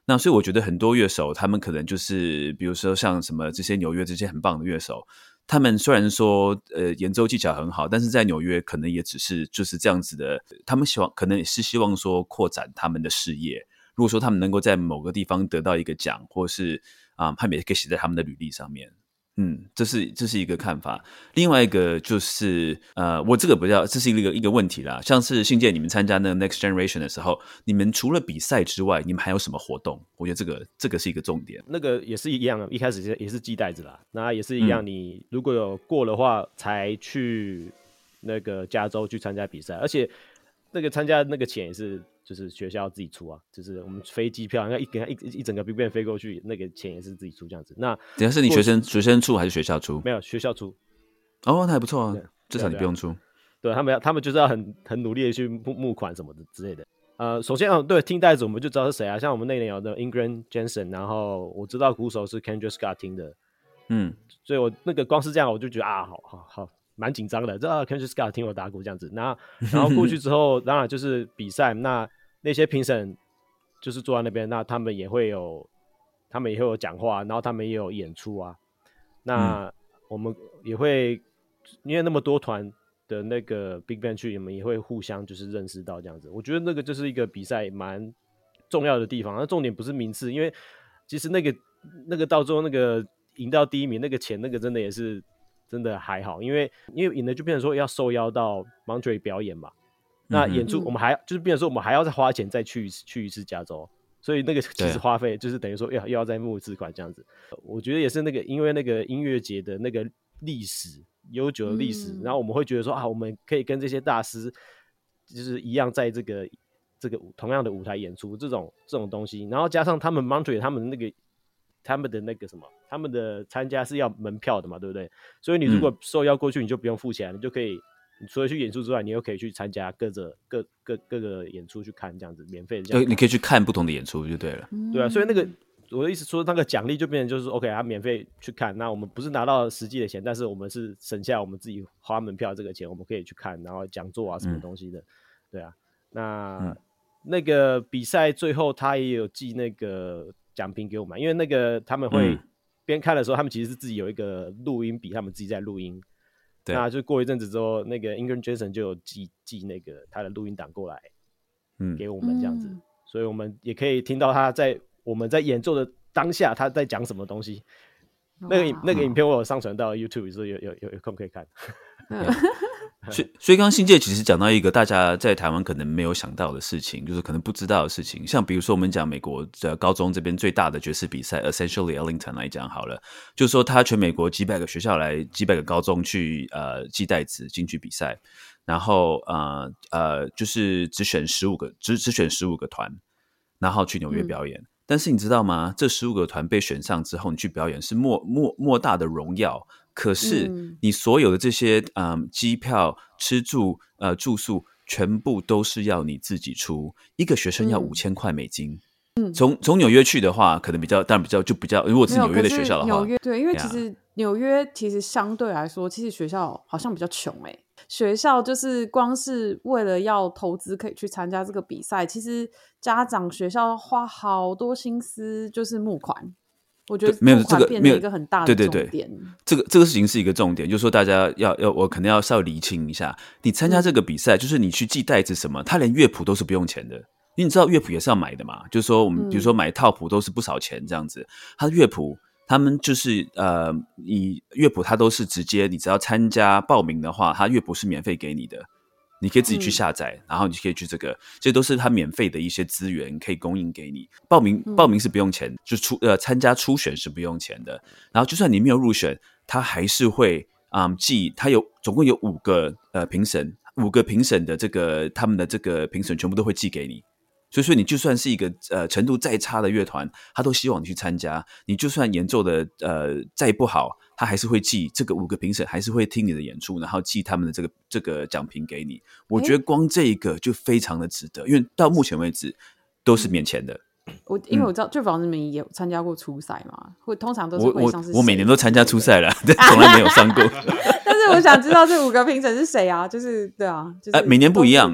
那所以我觉得很多乐手他们可能就是比如说像什么这些纽约这些很棒的乐手，他们虽然说呃演奏技巧很好，但是在纽约可能也只是就是这样子的，他们希望可能也是希望说扩展他们的事业。如果说他们能够在某个地方得到一个奖，或是啊、嗯，他们也可以写在他们的履历上面。嗯，这是这是一个看法。另外一个就是呃，我这个不叫，这是一个一个问题啦。像是信介你们参加那个 Next Generation 的时候，你们除了比赛之外，你们还有什么活动？我觉得这个这个是一个重点。 那个也是一样，一开始也是寄袋子啦，那也是一样，你如果有过的话，才去那个加州去参加比赛，而且那个参加那个钱也是。就是学校自己出啊，就是我们飞机票，那一一一整个 Big Band 飞过去，那个钱也是自己出这样子。那等下是你学生学生出还是学校出？ 没有，学校出。 哦，那还不错啊，至少你不用出。 对，他们要他们就是要很很努力的去募募款什么的之类的。呃，首先啊，对，听袋子我们就知道是谁啊，像我们那年有的 Ingrid Jensen， 然后我知道鼓手是 Kendra Scott 听的，嗯，所以我那个光是这样我就觉得啊，好好好。蛮紧张的，这 Kendra Scott 听我打鼓这样子，然后然后过去之后，当然就是比赛，那那些评审就是坐在那边，那他们也会有，他们也会有讲话，然后他们也有演出啊，那我们也会因为那么多团的那个 Big Band 去，我们也会互相就是认识到这样子，我觉得那个就是一个比赛蛮重要的地方，那重点不是名次，因为其实那个那个到最后那个赢到第一名，那个钱那个真的也是。真的还好，因为因为赢了就变成说要受邀到 Montreal 表演嘛，那演出我们还就是变成说我们还要再花钱再去去一次加州，所以那个其实花费就是等于说要要再募资款这样子。我觉得也是那个因为那个音乐节的那个历史悠久的历史、嗯，然后我们会觉得说啊，我们可以跟这些大师就是一样在这个这个同样的舞台演出这种这种东西，然后加上他们 Montreal 他们那个。他们的那个什么，他们的参加是要门票的嘛，对不对？所以你如果受邀过去，你就不用付钱，你就可以，你除了去演出之外，你又可以去参加各个各各各个演出去看，这样子免费的这样子。 你可以去看不同的演出就对了。 对啊，所以那个我的意思说，那个奖励就变成就是 OK， 他免费去看，那我们不是拿到实际的钱，但是我们是省下我们自己花门票这个钱，我们可以去看，然后讲座啊什么东西的，嗯、对啊。那、嗯、那个比赛最后他也有寄那个。奖评给我们，因为那个他们会边看的时候、嗯，他们其实是自己有一个录音笔，他们自己在录音。那就过一阵子之后，那个 Ingrid Jensen 就有寄寄那个他的录音档过来，嗯，给我们这样子、嗯，所以我们也可以听到他在我们在演奏的当下他在讲什么东西。那个那个影片我有上传到 YouTube， 所以有有有有空可以看。 所以，所以刚刚信介其实讲到一个大家在台湾可能没有想到的事情，就是可能不知道的事情。像比如说，我们讲美国的高中这边最大的爵士比赛 ，Essentially Ellington 来讲好了，就是说他全美国几百个学校来，几百个高中去呃寄袋子进去比赛，然后呃呃就是只选十五个，只只选十五个团，然后去纽约表演。嗯、但是你知道吗？这十五个团被选上之后，你去表演是莫莫莫大的荣耀。可是你所有的这些嗯机票、吃住、呃住宿，全部都是要你自己出，一个学生要五千块美金。嗯，从从纽约去的话，可能比较，当然比较就比较，如果是纽约的学校的话， 纽约对，因为其实纽约其实相对来说，其实学校好像比较穷哎、欸，学校就是光是为了要投资可以去参加这个比赛，其实家长学校花好多心思就是募款。我觉得募款变成一个很大的重点。 对对对，这个这个事情是一个重点，就是说大家要要我可能要稍微厘清一下，你参加这个比赛，嗯、就是你去寄袋子什么，他连乐谱都是不用钱的。因为你知道乐谱也是要买的嘛，就是说我们比如说买套谱都是不少钱这样子，他的乐谱他们就是呃，你乐谱他都是直接，你只要参加报名的话，他乐谱是免费给你的。你可以自己去下载、嗯、然后你可以去这个，这都是他免费的一些资源可以供应给你。报名报名是不用钱，嗯、就出呃参加初选是不用钱的。然后就算你没有入选，他还是会啊、嗯、记，他有总共有五个呃评审，五个评审的这个他们的这个评审全部都会寄给你。所以说你就算是一个呃程度再差的乐团，他都希望你去参加。你就算演奏的呃再不好，他还是会寄这个五个评审，还是会听你的演出，然后寄他们的这个这个奖评给你。我觉得光这一个就非常的值得，因为到目前为止都是免钱的。 我因为我知道，就房子们也有参加过初赛嘛，会通常都是会上是我我我每年都参加初赛了，但从来没有上过。 但是我想知道这五个评审是谁啊？就是对啊，就是、 呃、每年不一样。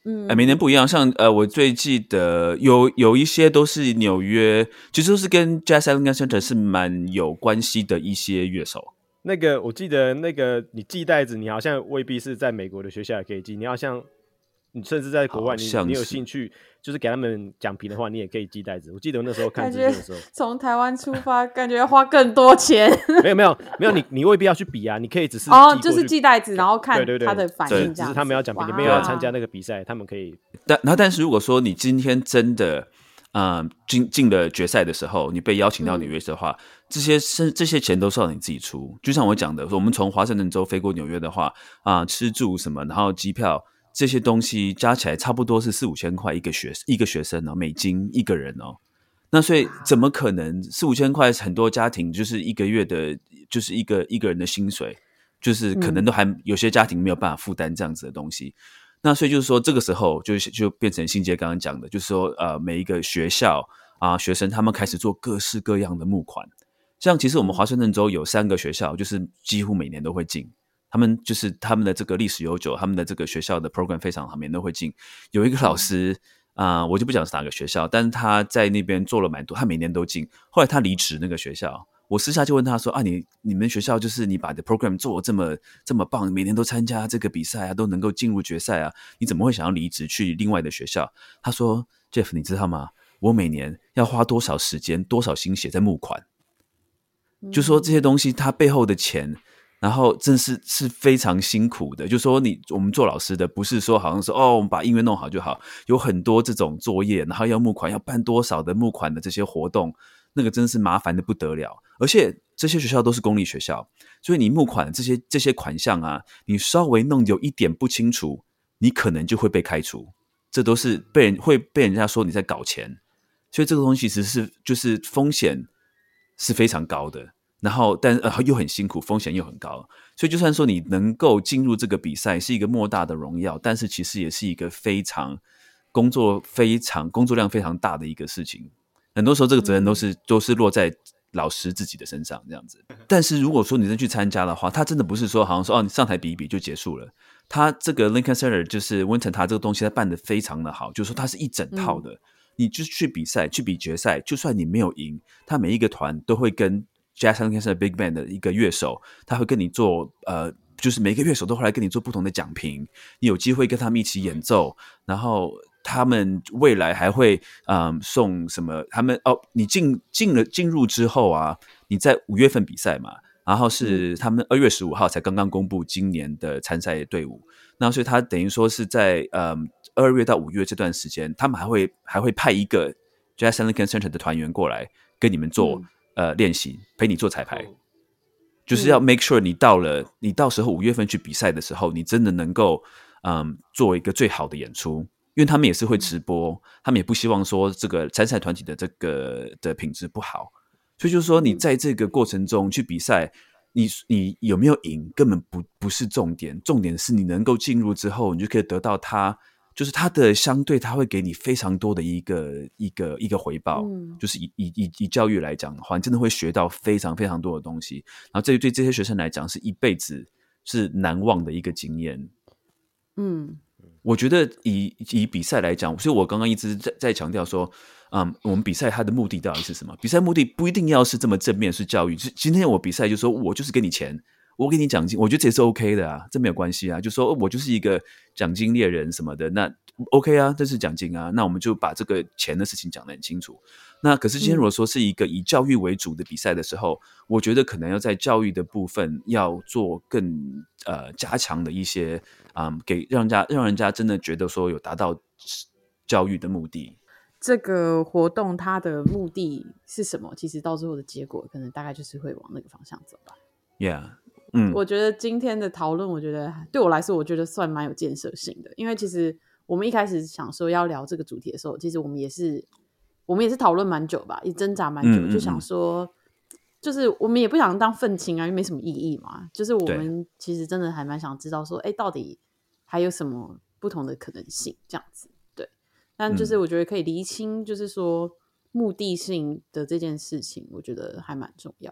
嗯， 呃，每年不一样。像呃，我最记得有有一些都是纽约，其实都是跟 Jazz Lincoln Center 是蛮有关系的一些乐手。 那个我记得那个你寄袋子，你好像未必是在美国的学校也可以寄，你好像你甚至在国外你，你有兴趣就是给他们奖评的话，你也可以寄袋子。我记得那时候看资讯的时候， 从台湾出发，感觉要花更多钱。 没有没有没有，你你未必要去比啊，你可以只是哦，就是寄袋子，然后看他的反应这样子。 只是他们要奖评，你没有要参加那个比赛，他们可以。 但然后，但是如果说你今天真的嗯进进了决赛的时候，你被邀请到纽约的话，嗯、这些是这些钱都是要你自己出。就像我讲的，我们从华盛顿州飞过纽约的话，啊、呃，吃住什么，然后机票。这些东西加起来差不多是四五千块一个学一个学生哦，美金一个人哦。那所以怎么可能四五千块？很多家庭就是一个月的，就是一个一个人的薪水，就是可能都还、嗯、有些家庭没有办法负担这样子的东西。那所以就是说，这个时候就就变成信杰刚刚讲的，就是说呃，每一个学校啊、呃，学生他们开始做各式各样的募款。像其实我们华盛顿州有三个学校，就是几乎每年都会进。他们就是他们的这个历史悠久，他们的这个学校的 program 非常好，每年都会进。有一个老师啊、呃，我就不讲是哪个学校，但是他在那边做了蛮多，他每年都进。后来他离职那个学校，我私下就问他说：“啊，你你们学校就是你把的 program 做得这么这么棒，每年都参加这个比赛啊，都能够进入决赛啊，你怎么会想要离职去另外的学校？”他说 ：“Jeff， 你知道吗？我每年要花多少时间、多少心血在募款？就说这些东西，它背后的钱。”然后真是是非常辛苦的，就说你我们做老师的不是说好像说哦我们把音乐弄好就好，有很多这种作业，然后要募款，要办多少的募款的这些活动，那个真是麻烦的不得了。而且这些学校都是公立学校，所以你募款这些这些款项啊，你稍微弄有一点不清楚，你可能就会被开除，这都是被人会被人家说你在搞钱，所以这个东西其实是就是风险是非常高的。然后但呃又很辛苦，风险又很高，所以就算说你能够进入这个比赛是一个莫大的荣耀，但是其实也是一个非常工作非常工作量非常大的一个事情。很多时候这个责任都是、嗯、都是落在老师自己的身上这样子。但是如果说你真去参加的话，他真的不是说好像说哦你上台比一比就结束了。他这个 Lincoln Center 就是 Winton 他这个东西他办得非常的好，就是说他是一整套的、嗯、你就去比赛去比决赛，就算你没有赢，他每一个团都会跟Jazz Lincoln Center Big Band 的一个乐手，他会跟你做呃，就是每个乐手都会来跟你做不同的讲评，你有机会跟他们一起演奏，然后他们未来还会嗯送什么？他们哦，你进进了进入之后啊，你在五月份比赛嘛，然后是他们二月十五号才刚刚公布今年的参赛队伍，那所以他等于说是在嗯二月到五月这段时间，他们还会还会派一个 Jazz Lincoln Center 的团员过来跟你们做。嗯呃，练习陪你做彩排，就是要 make sure 你到了，你到时候五月份去比赛的时候，你真的能够嗯做一个最好的演出，因为他们也是会直播，他们也不希望说这个参赛团体的这个的品质不好，所以就是说你在这个过程中去比赛，你你有没有赢根本不不是重点，重点是你能够进入之后，你就可以得到他。就是它的相对，它会给你非常多的一个一个一个回报，嗯、就是以以以以教育来讲的话，你真的会学到非常非常多的东西。然后这对这些学生来讲，是一辈子是难忘的一个经验。嗯，我觉得以以比赛来讲，所以我刚刚一直在在强调说，嗯，我们比赛它的目的到底是什么？比赛目的不一定要是这么正面，是教育。今天我比赛就说我就是给你钱。我给你奖金，我觉得这也是 OK 的啊，这没有关系啊。就说我就是一个奖金猎人什么的，那 OK 啊，这是奖金啊，那我们就把这个钱的事情讲得很清楚。那可是今天如果说是一个以教育为主的比赛的时候，嗯、我觉得可能要在教育的部分要做更呃加强的一些啊、嗯，给让人家让人家真的觉得说有达到教育的目的。 这个活动它的目的是什么？其实到最后的结果，可能大概就是会往那个方向走吧。 Yeah。嗯， 我觉得今天的讨论，我觉得对我来说，我觉得算蛮有建设性的。因为其实我们一开始想说要聊这个主题的时候，其实我们也是我们也是讨论蛮久吧，也挣扎蛮久，嗯嗯嗯就想说，就是我们也不想当愤青啊，因为没什么意义嘛。就是我们其实真的还蛮想知道说，哎，到底还有什么不同的可能性这样子。对，但就是我觉得可以厘清，就是说目的性的这件事情，我觉得还蛮重要的。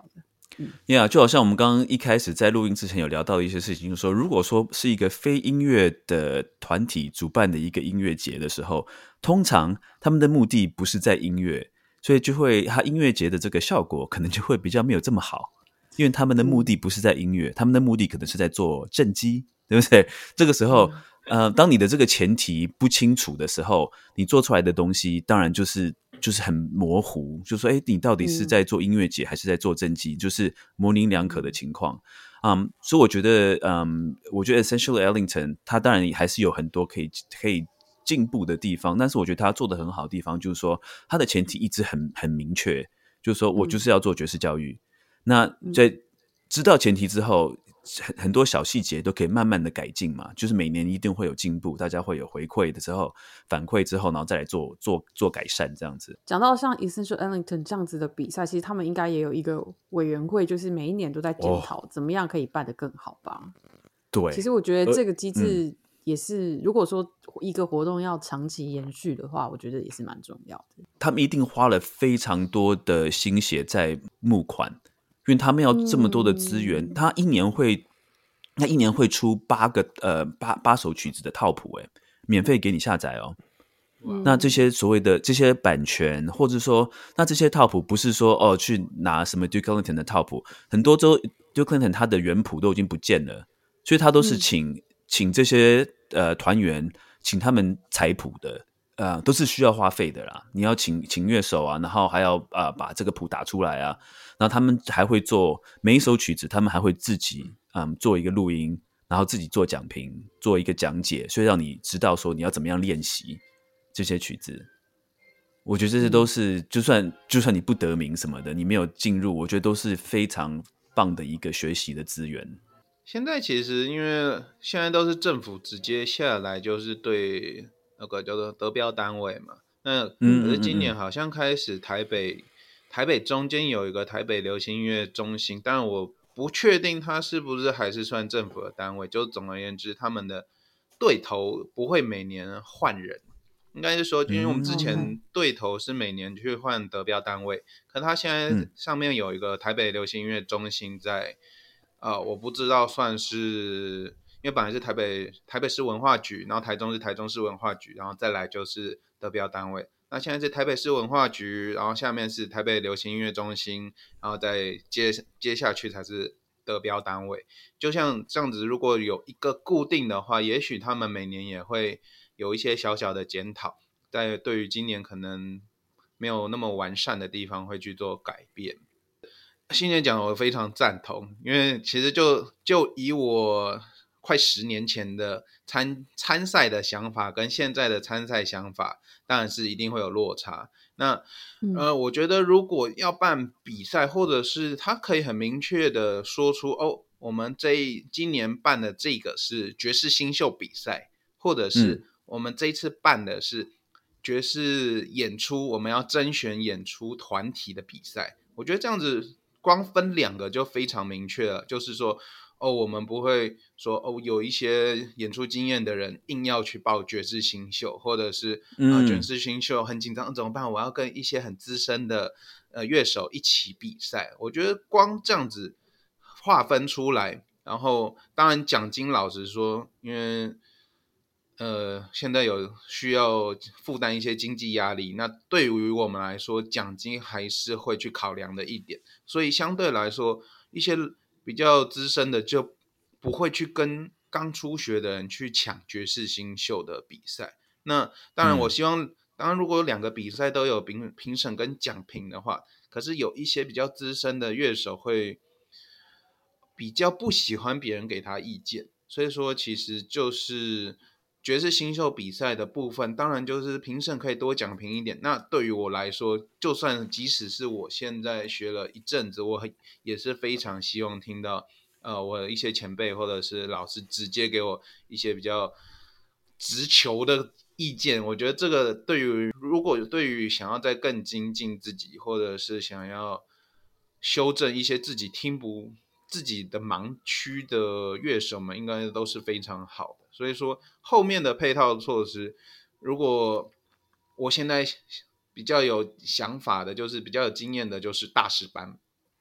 Yeah， 就好像我们刚刚一开始在录音之前有聊到的一些事情，就是说，如果说是一个非音乐的团体主办的一个音乐节的时候，通常他们的目的不是在音乐，所以就会他音乐节的这个效果可能就会比较没有这么好，因为他们的目的不是在音乐，他们的目的可能是在做政绩，对不对？这个时候，呃，当你的这个前提不清楚的时候，你做出来的东西当然就是就是很模糊，就说，哎，你到底是在做音乐节还是在做政绩，就是模棱两可的情况。嗯，所以我觉得，嗯，我觉得 Essentially Ellington 他当然还是有很多可以可以进步的地方，但是我觉得他做得很好的地方就是说，他的前提一直很很明确，就是说我就是要做爵士教育。那在知道前提之后，很很多小细节都可以慢慢的改进嘛，就是每年一定会有进步，大家会有回馈的时候，反馈之后，然后再来做做做改善这样子。 讲到像 Essential Ellington 这样子的比赛，其实他们应该也有一个委员会，就是每一年都在检讨怎么样可以办得更好吧。 对， 其实我觉得这个机制也是，如果说一个活动要长期延续的话，我觉得也是蛮重要的。 他们一定花了非常多的心血在募款，因为他们要这么多的资源，嗯、他一年会，他一年会出八个呃八八首曲子的套谱，哎，免费给你下载哦。嗯、那这些所谓的这些版权，或者说，那这些套谱不是说哦去拿什么 Duke Ellington 的套谱，很多都 Duke Ellington 他的原谱都已经不见了，所以他都是请、嗯、请这些呃团员请他们采谱的。呃，都是需要花费的啦。你要请请乐手啊，然后还要啊、呃、把这个谱打出来啊，然后他们还会做每一首曲子，他们还会自己嗯做一个录音，然后自己做讲评，做一个讲解，所以让你知道说你要怎么样练习这些曲子。我觉得这些都是，就算就算你不得名什么的，你没有进入，我觉得都是非常棒的一个学习的资源。 现在其实因为现在都是政府直接下来，就是对。那个叫做得标单位嘛，那可是今年好像开始台北、嗯嗯嗯台北中间有一个台北流行音乐中心，当然我不确定它是不是还是算政府的单位。就总而言之，他们的对头不会每年换人，应该是说，因为我们之前对头是每年去换得标单位，可他现在上面有一个台北流行音乐中心在，呃，我不知道算是。因为本来是台北台北市文化局，然后台中是台中市文化局，然后再来就是得标单位。那现在是台北市文化局，然后下面是台北流行音乐中心，然后再接接下去才是得标单位。就像这样子，如果有一个固定的话，也许他们每年也会有一些小小的检讨，在对于今年可能没有那么完善的地方会去做改变。新年讲我非常赞同，因为其实就就以我快十年前的参参赛的想法跟现在的参赛想法，当然是一定会有落差。那呃，我觉得如果要办比赛，或者是他可以很明确的说出哦，我们这一今年办的这个是爵士新秀比赛，或者是我们这一次办的是爵士演出，我们要甄选演出团体的比赛。我觉得这样子光分两个就非常明确了，就是说。哦，我们不会说哦，有一些演出经验的人硬要去报爵士新秀，或者是啊、呃、爵士新秀很紧张怎么办？我要跟一些很资深的呃乐手一起比赛。我觉得光这样子划分出来，然后当然奖金老实说，因为呃现在有需要负担一些经济压力，那对于我们来说，奖金还是会去考量的一点，所以相对来说一些。比较资深的就不会去跟刚初学的人去抢爵士新秀的比赛。那当然我希望、嗯、当然如果两个比赛都有评评审跟奖评的话，可是有一些比较资深的乐手会比较不喜欢别人给他意见，所以说其实就是爵士新秀比赛的部分，当然就是评审可以多讲评一点。那对于我来说，就算即使是我现在学了一阵子，我也是非常希望听到呃我一些前辈或者是老师直接给我一些比较直球的意见。我觉得这个对于如果对于想要再更精进自己，或者是想要修正一些自己听不自己的盲区的乐手们，应该都是非常好的。所以说后面的配套措施，如果我现在比较有想法的，就是比较有经验的，就是大师班。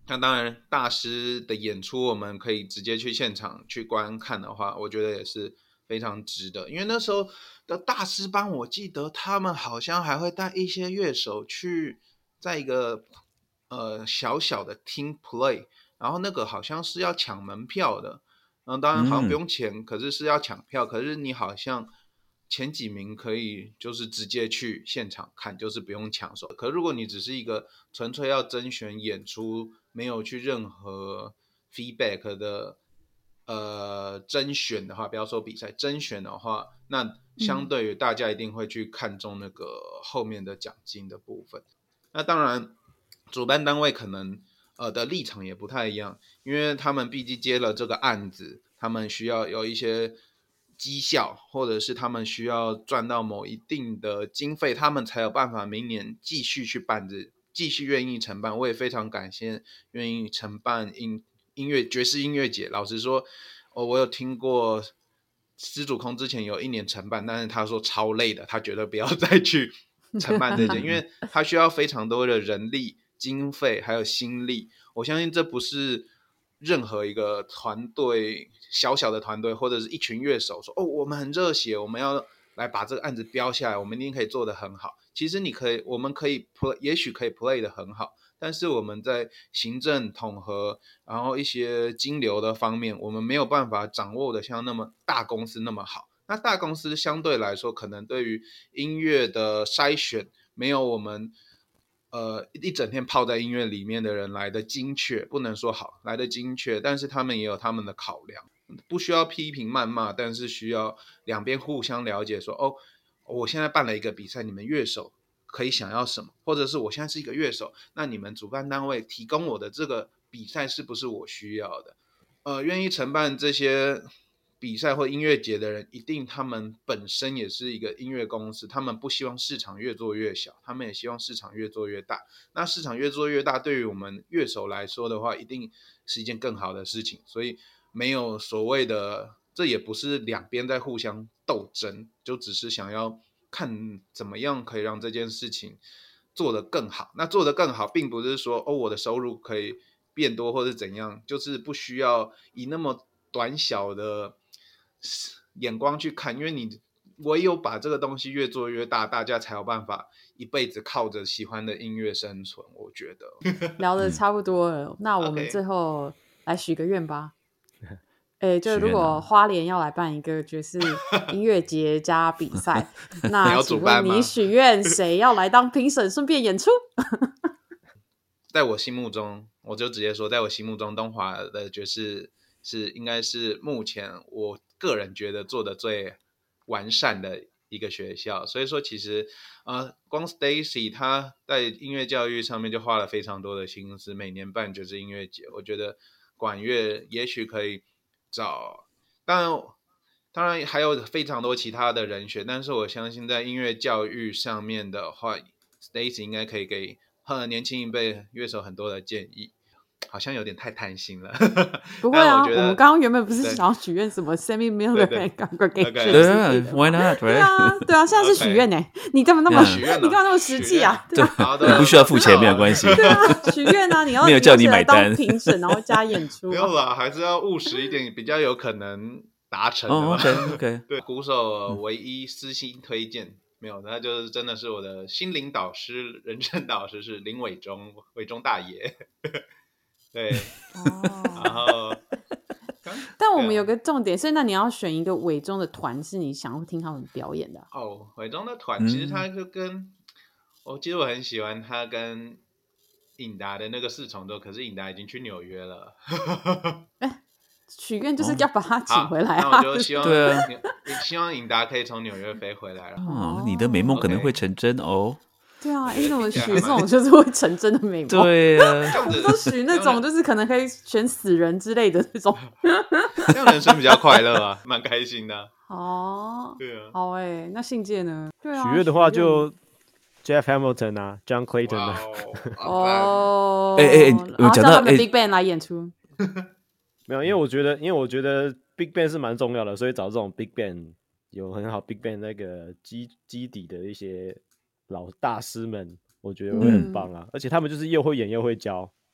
那当然大师的演出我们可以直接去现场去观看的话，我觉得也是非常值得。因为那时候的大师班我记得他们好像还会带一些乐手去在一个呃小小的厅 play， 然后那个好像是要抢门票的，嗯，当然好像不用钱、嗯、可是是要抢票，可是你好像前几名可以就是直接去现场看，就是不用抢手。可是如果你只是一个纯粹要甄选演出，没有去任何 feedback 的呃甄选的话，不要说比赛，甄选的话，那相对于大家一定会去看重那个后面的奖金的部分。嗯、那当然主办单位可能呃的立场也不太一样，因为他们毕竟接了这个案子，他们需要有一些绩效，或者是他们需要赚到某一定的经费，他们才有办法明年继续去办这，继续愿意承办。我也非常感谢愿意承办音音乐爵士音乐节。老实说、哦、我有听过施主空之前有一年承办，但是他说超累的，他绝对不要再去承办这件因为他需要非常多的人力经费还有心力。我相信这不是任何一个团队小小的团队或者是一群乐手说哦我们很热血，我们要来把这个案子标下来，我们一定可以做得很好。其实你可以我们可以 play, 也许可以 play 得很好，但是我们在行政统合然后一些金流的方面，我们没有办法掌握的像那么大公司那么好。那大公司相对来说可能对于音乐的筛选没有我们呃，一整天泡在音乐里面的人来的精确，不能说好，来的精确，但是他们也有他们的考量，不需要批评谩骂，但是需要两边互相了解说，哦，我现在办了一个比赛，你们乐手可以想要什么，或者是我现在是一个乐手，那你们主办单位提供我的这个比赛是不是我需要的？呃，愿意承办这些比赛或音乐节的人，一定他们本身也是一个音乐公司，他们不希望市场越做越小，他们也希望市场越做越大。那市场越做越大，对于我们乐手来说的话，一定是一件更好的事情。所以没有所谓的，这也不是两边在互相斗争，就只是想要看怎么样可以让这件事情做得更好。那做得更好，并不是说哦我的收入可以变多或是怎样，就是不需要以那么短小的眼光去看，因为你唯有把这个东西越做越大，大家才有办法一辈子靠着喜欢的音乐生存。我觉得聊得差不多了、嗯、那我们最后来许个愿吧。哎，就如果花莲要来办一个爵士音乐节加比赛那请问你许愿谁要来当评审顺便演出在我心目中，我就直接说，在我心目中东华的爵士是应该是目前我个人觉得做的最完善的一个学校。所以说其实呃，光 Stacy 他在音乐教育上面就花了非常多的心思，每年办爵士音乐节，我觉得管乐也许可以找，当然当然还有非常多其他的人选，但是我相信在音乐教育上面的话 Stacy 应该可以给年轻一辈乐手很多的建议。好像有点太贪心了不会啊，我, 我们刚刚原本不是想要许愿什么 Sammy Miller and Congregation 对啊 Why not 对啊对啊，现在是许愿呢，你干嘛那么许愿？你干嘛那么实际啊？ 对啊，你不需要付钱没有关系。 对啊，许愿啊，你要没有叫你买单， 当评审然后加演出、啊。 没有啦，还是要务实一点，比较有可能达成的。 哦 OK OK 对，鼓手唯一私心推荐。嗯没有，那就是真的是我的心灵导师、人生导师是林伟忠，伟忠大爷。对，哦，然后， 但我们有个重点，所以那你要选一个伟忠的团，是你想要听他们表演的、啊。 哦，伟忠的团其实他就跟、嗯、我其实我很喜欢他跟尹达的那个四重奏，可是尹达已经去纽约了。 哎许愿就是要把他请回来啊！ 那我就希望，对啊，希望尹达可以从纽约飞回来了。 哦，你的美梦可能会成真哦。 对啊，你怎么许这种就是会成真的美梦？ 对啊， 都许那种就是可能可以选死人之类的这种， 这样人生比较快乐啊，蛮开心的。 哦， 对啊， 好哎、欸，那信介呢？对啊， 许愿的话就 Jeff Hamilton 啊 ，John Clayton 啊。 哦， 哎哎，我讲到他们 Big Band 来演出。 没有，因为我觉得，因为我觉得 Big Band 是蛮重要的，所以找这种 Big Band 有很好 Big Band 那个基基底的一些老大师们，我觉得会很棒啊、嗯！而且他们就是又会演又会教，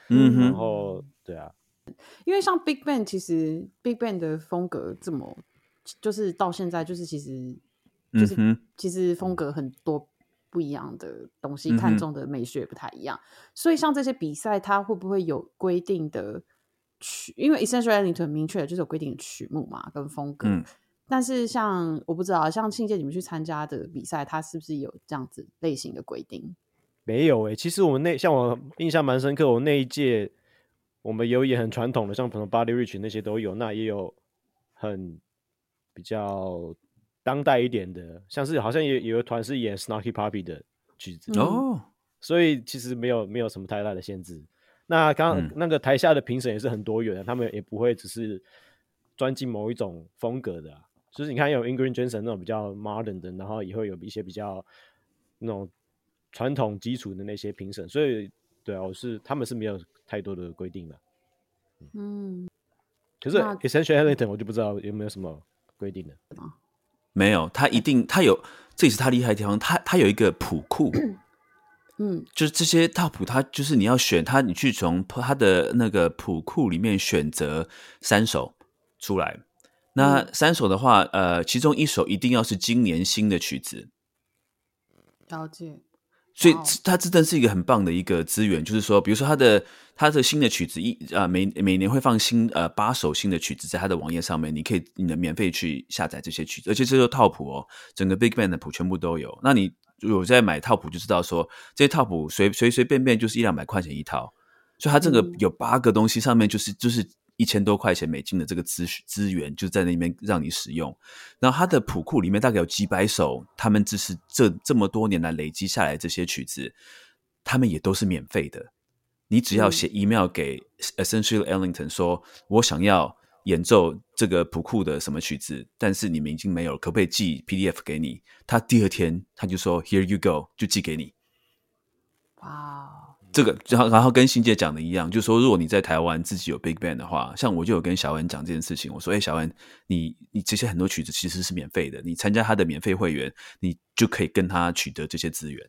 嗯，然后对啊， 因为像 Big Bang， 其实 Big Bang 的风格这么，就是到现在就是其实就是、嗯、其实风格很多不一样的东西，嗯、看重的美学也不太一样，所以像这些比赛，它会不会有规定的曲？因为 Essential Ellington 很明确的就是有规定的曲目嘛，跟风格。嗯、但是像我不知道，像庆界你们去参加的比赛，它是不是有这样子类型的规定？ 没有诶、欸，其实我们那像我印象蛮深刻，我那一届我们有演很传统的，像可能 Buddy Rich 那些都有，那也有很比较当代一点的，像是好像也有一团是演 Snarky Puppy 的曲子哦，嗯、所以其实没有没有什么太大的限制。那刚刚那个台下的评审也是很多元的，他们也不会只是专进某一种风格的、啊，就是你看有 Ingrid Jensen 那种比较 modern 的，然后也会有一些比较那种传统基础的那些评审，所以对啊，我是他们是没有太多的规定的。嗯，可是 Essential Ellington 我就不知道有没有什么规定的。 没有，他一定他有，这也是他厉害的地方，他他有一个谱库。嗯，就是这些套谱，它就是你要选它，你去从它的那个谱库里面选择三首出来。那三首的话，呃，其中一首一定要是今年新的曲子。 了解。 所以它真的是一个很棒的一个资源，就是说，比如说它的它的新的曲子一啊、呃、每每年会放新呃八首新的曲子在它的网页上面，你可以你能免费去下载这些曲子，而且这就是套谱哦，整个 Big Band 的谱全部都有。那你有在买套谱就知道说，这些套谱随随随便便就是一两百块钱一套，所以它这个有八个东西上面就是就是一千多块钱美金的这个资资源就在那边让你使用。然后它的谱库里面大概有几百首，他们只是这这么多年来累积下来这些曲子，他们也都是免费的。你只要写 email 给 Essential Ellington 说，我想要演奏这个谱库的什么曲子，但是你们已经没有，可不可以寄 P D F 给你？他第二天他就说 Here you go， 就寄给你。哇，这个然后跟欣姐讲的一样，就是说如果你在台湾自己有 Big Band 的话，像我就有跟小恩讲这件事情，我说哎、欸，小恩，你你这些很多曲子其实是免费的，你参加他的免费会员，你就可以跟他取得这些资源。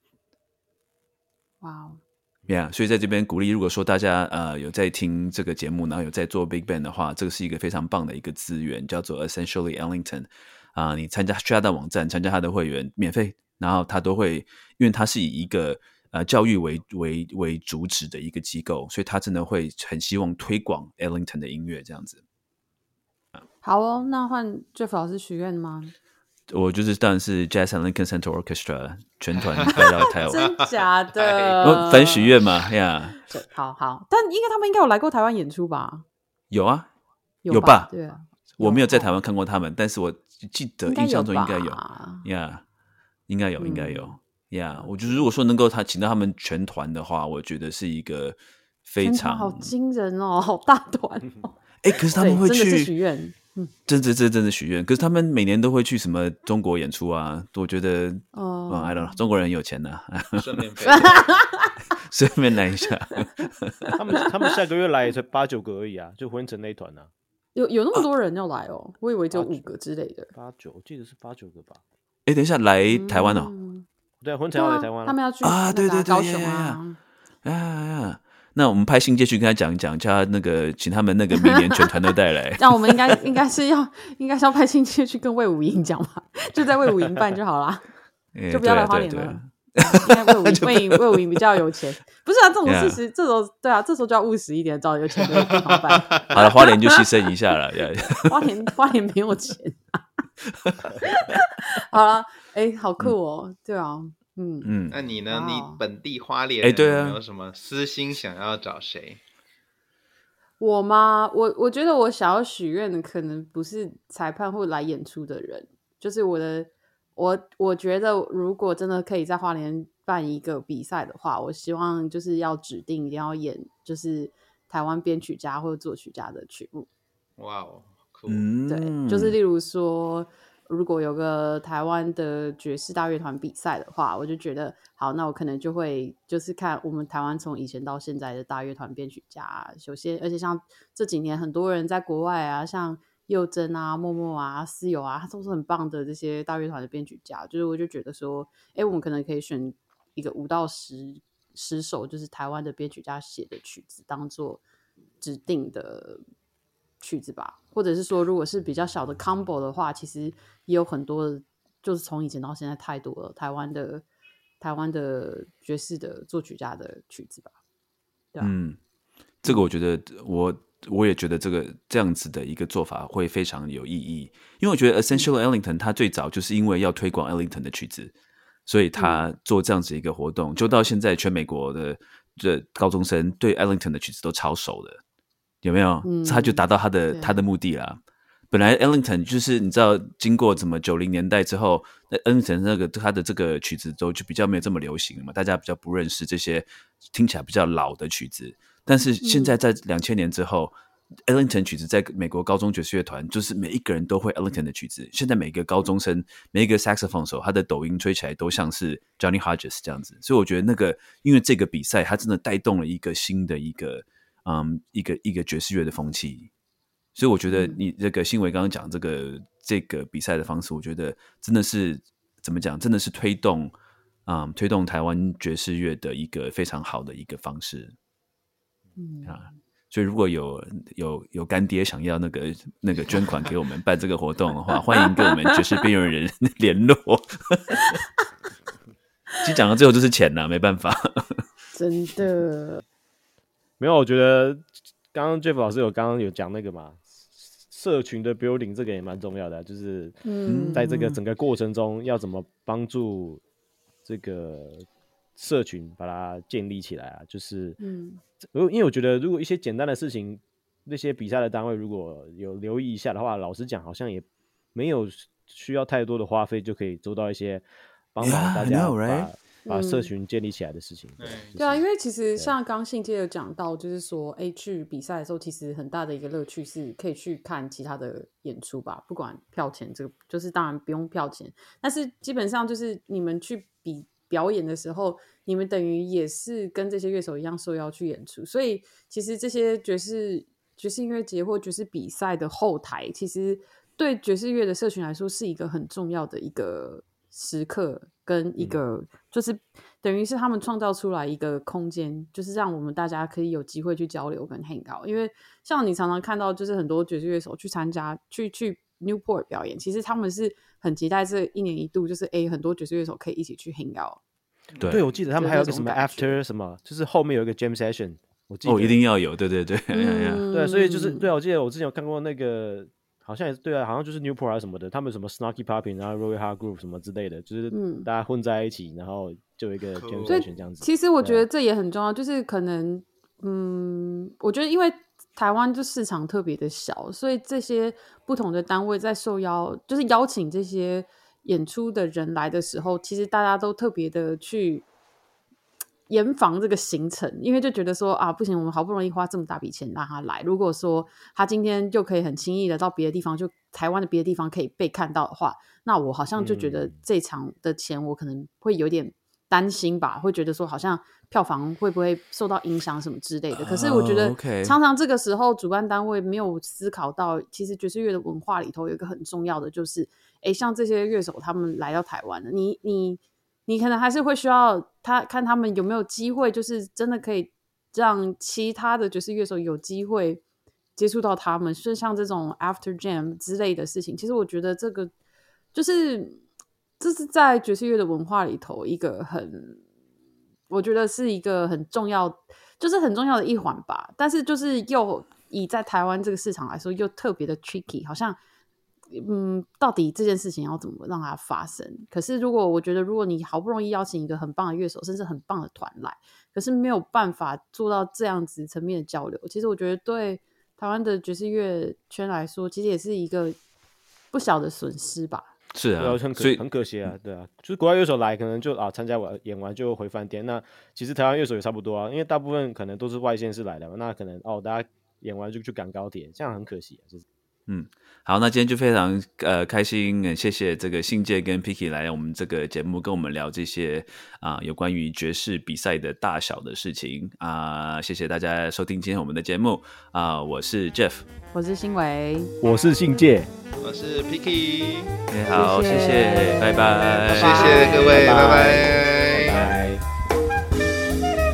哇。Yeah, 所以在这边鼓励，如果说大家呃有在听这个节目，然后有在做 Big Band 的话，这个是一个非常棒的一个资源，叫做 Essentially Ellington 啊、呃，你参加去他的网站，参加他的会员，免费，然后他都会，因为他是以一个呃教育为为为主旨的一个机构，所以他真的会很希望推广 Ellington 的音乐这样子。 好哦，那换 Jeff 老师许愿吗？ 我就是当然是 Jazz and Lincoln Center Orchestra 全团带到台湾， 真假的？ 反许愿嘛呀？ Yeah 好好，但应该他们应该有来过台湾演出吧？ 有啊， 有吧？吧对啊， 我没有在台湾看过他们，但是我记得印象中应该有呀， yeah, 应该有，应该有呀。Yeah, 我就是如果说能够他请到他们全团的话，我觉得是一个非常好惊人哦，好大团哦。 哎、欸，可是他们会去真的是许愿。嗯， 真的真的真的许愿，可是他们每年都会去什么中国演出啊？我觉得，哦、uh, ，I don't know， 中国人很有钱呐、啊， 顺便顺便来一下。 他们他们下个月来也才八九个而已啊，就婚城那一团啊。 有有那么多人要来哦？啊、我以为只有五个之类的。 八九，我记得是八九个吧。 哎、欸，等一下来台湾哦。 嗯、对，婚城要来台湾、啊， 他们要去啊，对对对， 高雄啊。 啊呀。那我们派信介去跟他讲一讲，叫他那个请他们那个明年全团都带来。 这样我们应该应该是要应该是要派信介去跟魏武营讲吧，就在魏武营办就好啦，欸、就不要来花莲了。应该魏武营魏魏武营比较有钱，不是啊？这种事实， yeah. 这时候对啊，这时候就要务实一点，找有钱的地方办。 好了，花莲就牺牲一下了。 花莲花莲没有钱、啊。好了，哎、欸，好酷哦，嗯、对啊。嗯嗯，那你呢？哦、你本地花莲人有没有什么私心想要找谁？ 我吗？我我觉得我想要许愿的可能不是裁判或来演出的人，就是我的我我觉得如果真的可以在花莲办一个比赛的话，我希望就是要指定一定要演就是台湾编曲家或者作曲家的曲目。 哇哦，酷！ 对，就是例如说。如果有个台湾的爵士大乐团比赛的话，我就觉得好，那我可能就会就是看我们台湾从以前到现在的大乐团编曲家，有些而且像这几年很多人在国外啊，像佑真啊、默默啊、思友啊，他都是很棒的这些大乐团的编曲家，就是我就觉得说，哎，我们可能可以选一个五到十十首就是台湾的编曲家写的曲子当做指定的曲子吧，或者是说如果是比较小的 combo 的话，其实也有很多，就是从以前到现在太多了台湾的台湾的爵士的作曲家的曲子吧。对啊， 嗯，这个我觉得我我也觉得这个这样子的一个做法会非常有意义，因为我觉得 Essential Ellington 他最早就是因为要推广 Ellington 的曲子，所以他做这样子一个活动，就到现在全美国的这高中生对 Ellington 的曲子都超熟的，有没有？嗯、他就达到他的他的目的啦。本来 Ellington 就是你知道，经过怎么九零年代之后 ，Ellington 那个他的这个曲子都就比较没有这么流行了嘛，大家比较不认识这些听起来比较老的曲子。但是现在在两千年之后、嗯、，Ellington 曲子在美国高中爵士乐团，就是每一个人都会 Ellington 的曲子。现在每个高中生，每一个 saxophone 手，他的抖音吹起来都像是 Johnny Hodges 这样子。所以我觉得那个，因为这个比赛，它真的带动了一个新的一个，嗯，一个一个爵士乐的风气。所以我觉得你这个新维刚刚讲这个这个比赛的方式，我觉得真的是怎么讲，真的是推动，嗯，推动台湾爵士乐的一个非常好的一个方式。嗯啊，所以如果有有有干爹想要那个那个捐款给我们办这个活动的话，欢迎跟我们爵士边缘人联络。其实讲到最后就是钱啦，没办法。真的没有，我觉得刚刚 Jeff 老师有刚刚有讲那个嘛。社群的 building 这个也蛮重要的、啊，就是在这个整个过程中要怎么帮助这个社群把它建立起来啊？就是，嗯，因为我觉得如果一些简单的事情，那些比赛的单位如果有留意一下的话，老实讲好像也没有需要太多的花费就可以做到一些帮忙大家把、yeah,把社群建立起来的事情。 嗯、对, 就是、对啊，因为其实像刚信介有讲到，就是说，哎，去比赛的时候，其实很大的一个乐趣是可以去看其他的演出吧，不管票钱这个，就是当然不用票钱，但是基本上就是你们去比表演的时候，你们等于也是跟这些乐手一样受邀去演出，所以其实这些爵士爵士音乐节或爵士比赛的后台，其实对爵士乐的社群来说是一个很重要的一个时刻。跟一个、嗯、就是等于是他们创造出来一个空间，就是让我们大家可以有机会去交流跟 hang out。因为像你常常看到就是很多爵士乐手去参加去去 Newport 表演，其实他们是很期待这一年一度就是诶很多爵士乐手可以一起去 hang out。 对, 对我记得他们还有个什么 after 什么，就是后面有一个 jam session， 我记得哦一定要有，对对对、嗯、 对，所以就是对我记得我之前有看过那个好像也是对啊，好像就是 Newport 啊什么的，他们什么 Snarky Popping 然后 Roy Hard Groove 什么之类的，就是大家混在一起，然后就有一个 jam session 这样子。 其实我觉得这也很重要，就是可能嗯，我觉得因为台湾就市场特别的小，所以这些不同的单位在受邀，就是邀请这些演出的人来的时候，其实大家都特别的去严防这个行程，因为就觉得说啊，不行，我们好不容易花这么大笔钱让他来，如果说他今天就可以很轻易的到别的地方，就台湾的别的地方可以被看到的话，那我好像就觉得这场的钱我可能会有点担心吧，会觉得说好像票房会不会受到影响什么之类的。可是我觉得常常这个时候主办单位没有思考到，其实爵士乐的文化里头有一个很重要的，就是哎，像这些乐手他们来到台湾了，你你你可能还是会需要他看他们有没有机会，就是真的可以让其他的爵士乐手有机会接触到他们，是像这种 after jam 之类的事情。其实我觉得这个就是这是在爵士乐的文化里头一个很，我觉得是一个很重要，就是很重要的一环吧。但是就是又以在台湾这个市场来说，又特别的 tricky， 好像嗯，到底这件事情要怎么让它发生？可是如果我觉得，如果你好不容易邀请一个很棒的乐手，甚至很棒的团来，可是没有办法做到这样子层面的交流，其实我觉得对台湾的爵士乐圈来说，其实也是一个不小的损失吧。 是啊， 很可很可惜啊，对啊，就是国外乐手来，可能就啊参加完演完就回饭店。那其实台湾乐手也差不多啊，因为大部分可能都是外县市来的嘛，那可能哦大家演完就去赶高铁，这样很可惜啊，就是嗯。好，那今天就非常呃开心，谢谢这个信介跟 Picky 来我们这个节目跟我们聊这些啊、呃、有关于爵士比赛的大小的事情啊、呃，谢谢大家收听今天我们的节目啊、呃，我是 Jeff， 我是新维， 我是信介， 我是 Picky， okay, 好，谢谢，谢谢拜拜， 谢谢各位，拜拜。 拜拜。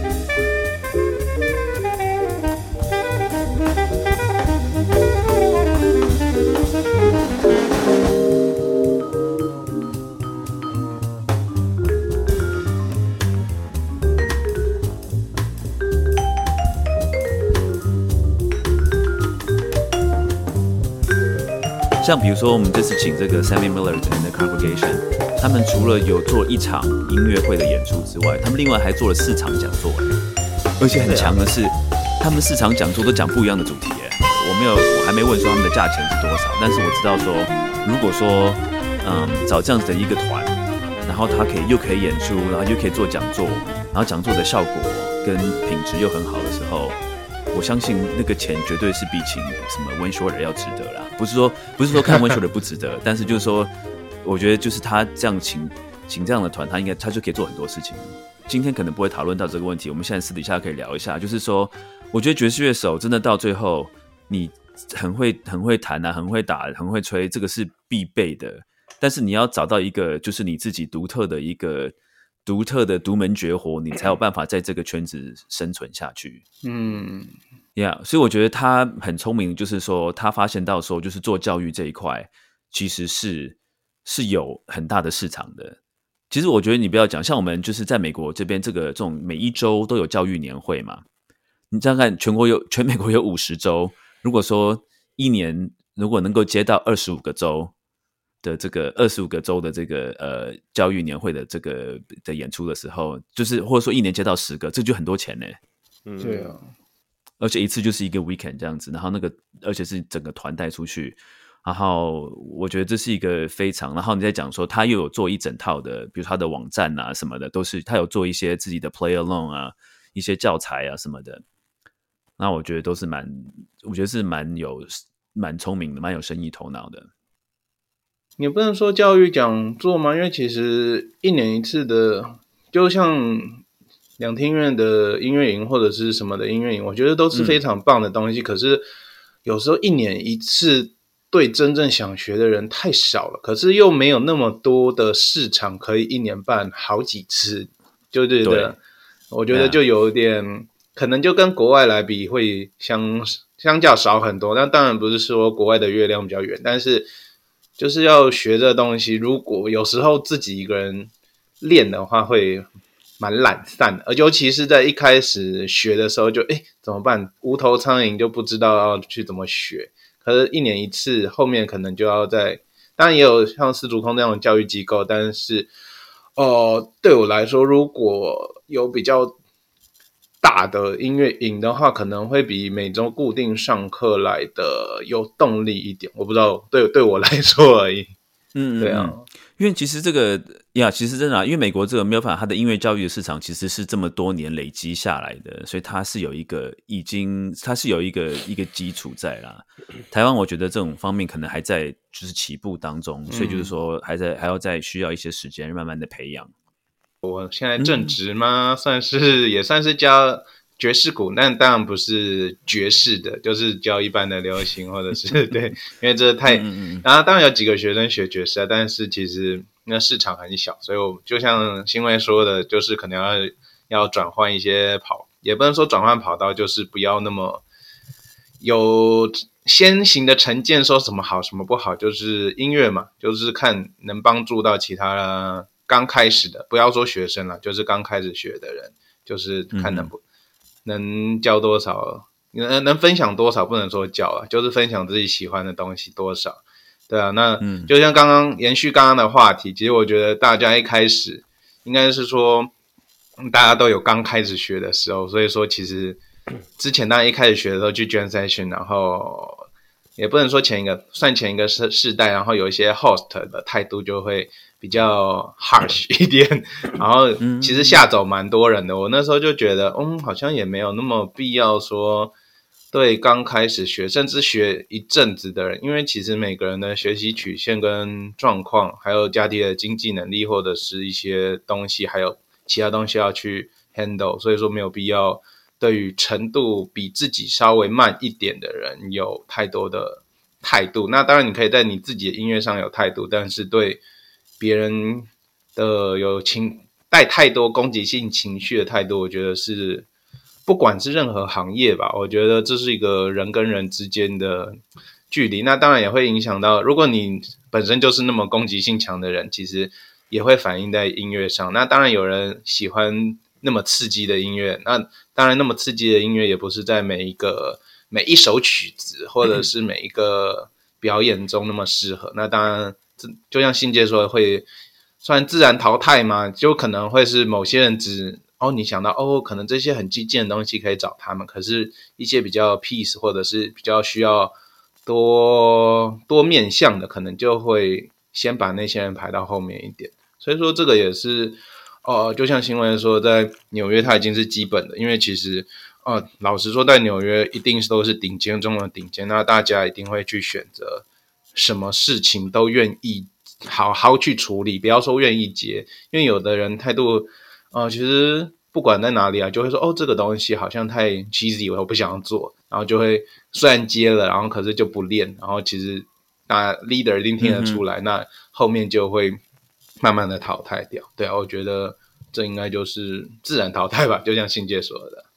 像比如说我们这次请这个 Sammy Miller and the Congregation， 他们除了有做一场音乐会的演出之外，他们另外还做了四场讲座，而且很强的是，他们四场讲座都讲不一样的主题耶。我没有，我还没问说他们的价钱是多少，但是我知道说，如果说，嗯，找这样子的一个团，然后他可以又可以演出，然后又可以做讲座，然后讲座的效果跟品质又很好的时候，我相信那个钱绝对是比请什么 Wayne Shorter 要值得啦。不是说不是说看 Wayne Shorter 不值得，但是就是说，我觉得就是他这样请请这样的团，他应该他就可以做很多事情。今天可能不会讨论到这个问题，我们现在私底下可以聊一下，就是说，我觉得爵士乐手真的到最后，你很会很会弹啊，很会打，很会吹，这个是必备的。但是你要找到一个就是你自己独特的一个独特的独门绝活，你才有办法在这个圈子生存下去。嗯，呀、yeah, ，所以我觉得他很聪明，就是说他发现到说，就是做教育这一块其实是是有很大的市场的。其实我觉得你不要讲，像我们就是在美国这边，这个这种每一周都有教育年会嘛。你这样看，全国有全美国有五十州，如果说一年如果能够接到二十五个州的这个二十五个州的这个呃教育年会的这个的演出的时候，就是或者说一年接到十个，这就很多钱呢。 嗯，对啊， 而且一次就是一个 weekend 这样子，然后那个而且是整个团带出去。然后我觉得这是一个非常，然后你在讲说他又有做一整套的，比如他的网站啊什么的，都是他有做一些自己的 play along 啊，一些教材啊什么的。那我觉得都是蛮，我觉得是蛮有蛮聪明的，蛮有生意头脑的。 你不能说教育讲座吗？因为其实一年一次的，就像两厅院的音乐营或者是什么的音乐营，我觉得都是非常棒的东西。嗯、可是有时候一年一次，对真正想学的人太少了，可是又没有那么多的市场可以一年办好几次，就对的。我觉得就有点、啊、可能就跟国外来比会相相较少很多。但当然不是说国外的月亮比较圆，但是就是要学这东西，如果有时候自己一个人练的话，会蛮懒散的，而尤其是在一开始学的时候就，就哎怎么办？无头苍蝇就不知道要去怎么学。可是一年一次，后面可能就要在，当然也有像思竹空这样的教育机构，但是，呃，对我来说，如果有比较大的音乐营的话，可能会比每周固定上课来的有动力一点。我不知道，对对我来说而已。嗯，对啊， 因为其实这个呀，其实真的、啊，因为美国这个没有办法，它的音乐教育的市场其实是这么多年累积下来的，所以它是有一个已经，它是有一个一个基础在啦。台湾我觉得这种方面可能还在就是起步当中，所以就是说还在还要再需要一些时间慢慢的培养。 我现在正职嘛，嗯、算是也算是教爵士鼓，但当然不是爵士的，就是教一般的流行或者是对，因为这太，然后当然有几个学生学爵士啊，但是其实那市场很小，所以我就像新威说的，就是可能要要转换一些跑，也不能说转换跑道，就是不要那么有先行的成见，说什么好什么不好，就是音乐嘛，就是看能帮助到其他刚开始的，不要说学生了，就是刚开始学的人，就是看能不。嗯能教多少，能能分享多少，不能说教啊，就是分享自己喜欢的东西多少，对啊，那就像刚刚延续刚刚的话题，其实我觉得大家一开始应该是说，大家都有刚开始学的时候，所以说其实之前大家一开始学的时候去 jam session， 然后也不能说前一个算前一个世世代，然后有一些 host 的态度就会比较 harsh 一点，然后其实吓走蛮多人的。我那时候就觉得，嗯，好像也没有那么必要说对刚开始学，甚至学一阵子的人，因为其实每个人的学习曲线跟状况，还有家庭的经济能力，或者是一些东西，还有其他东西要去 handle， 所以说没有必要对于程度比自己稍微慢一点的人有太多的态度。那当然你可以在你自己的音乐上有态度，但是对别人的有情带太多攻击性情绪的态度，我觉得是不管是任何行业吧，我觉得这是一个人跟人之间的距离。那当然也会影响到，如果你本身就是那么攻击性强的人，其实也会反映在音乐上。那当然有人喜欢那么刺激的音乐，那当然那么刺激的音乐也不是在每一个每一首曲子或者是每一个表演中那么适合。那当然就像信介说的，会算自然淘汰嘛，就可能会是某些人只哦你想到哦可能这些很激进的东西可以找他们，可是一些比较 peace 或者是比较需要多多面向的，可能就会先把那些人排到后面一点。所以说这个也是呃就像新闻说在纽约它已经是基本的，因为其实呃老实说在纽约一定都是顶尖中的顶尖，那大家一定会去选择什么事情都愿意好好去处理，不要说愿意接，因为有的人态度呃其实不管在哪里啊就会说哦这个东西好像太 cheesy 我不想要做，然后就会虽然接了然后可是就不练，然后其实那 leader 一定听得出来、嗯、那后面就会慢慢的淘汰掉。对啊，我觉得这应该就是自然淘汰吧，就像信介说的。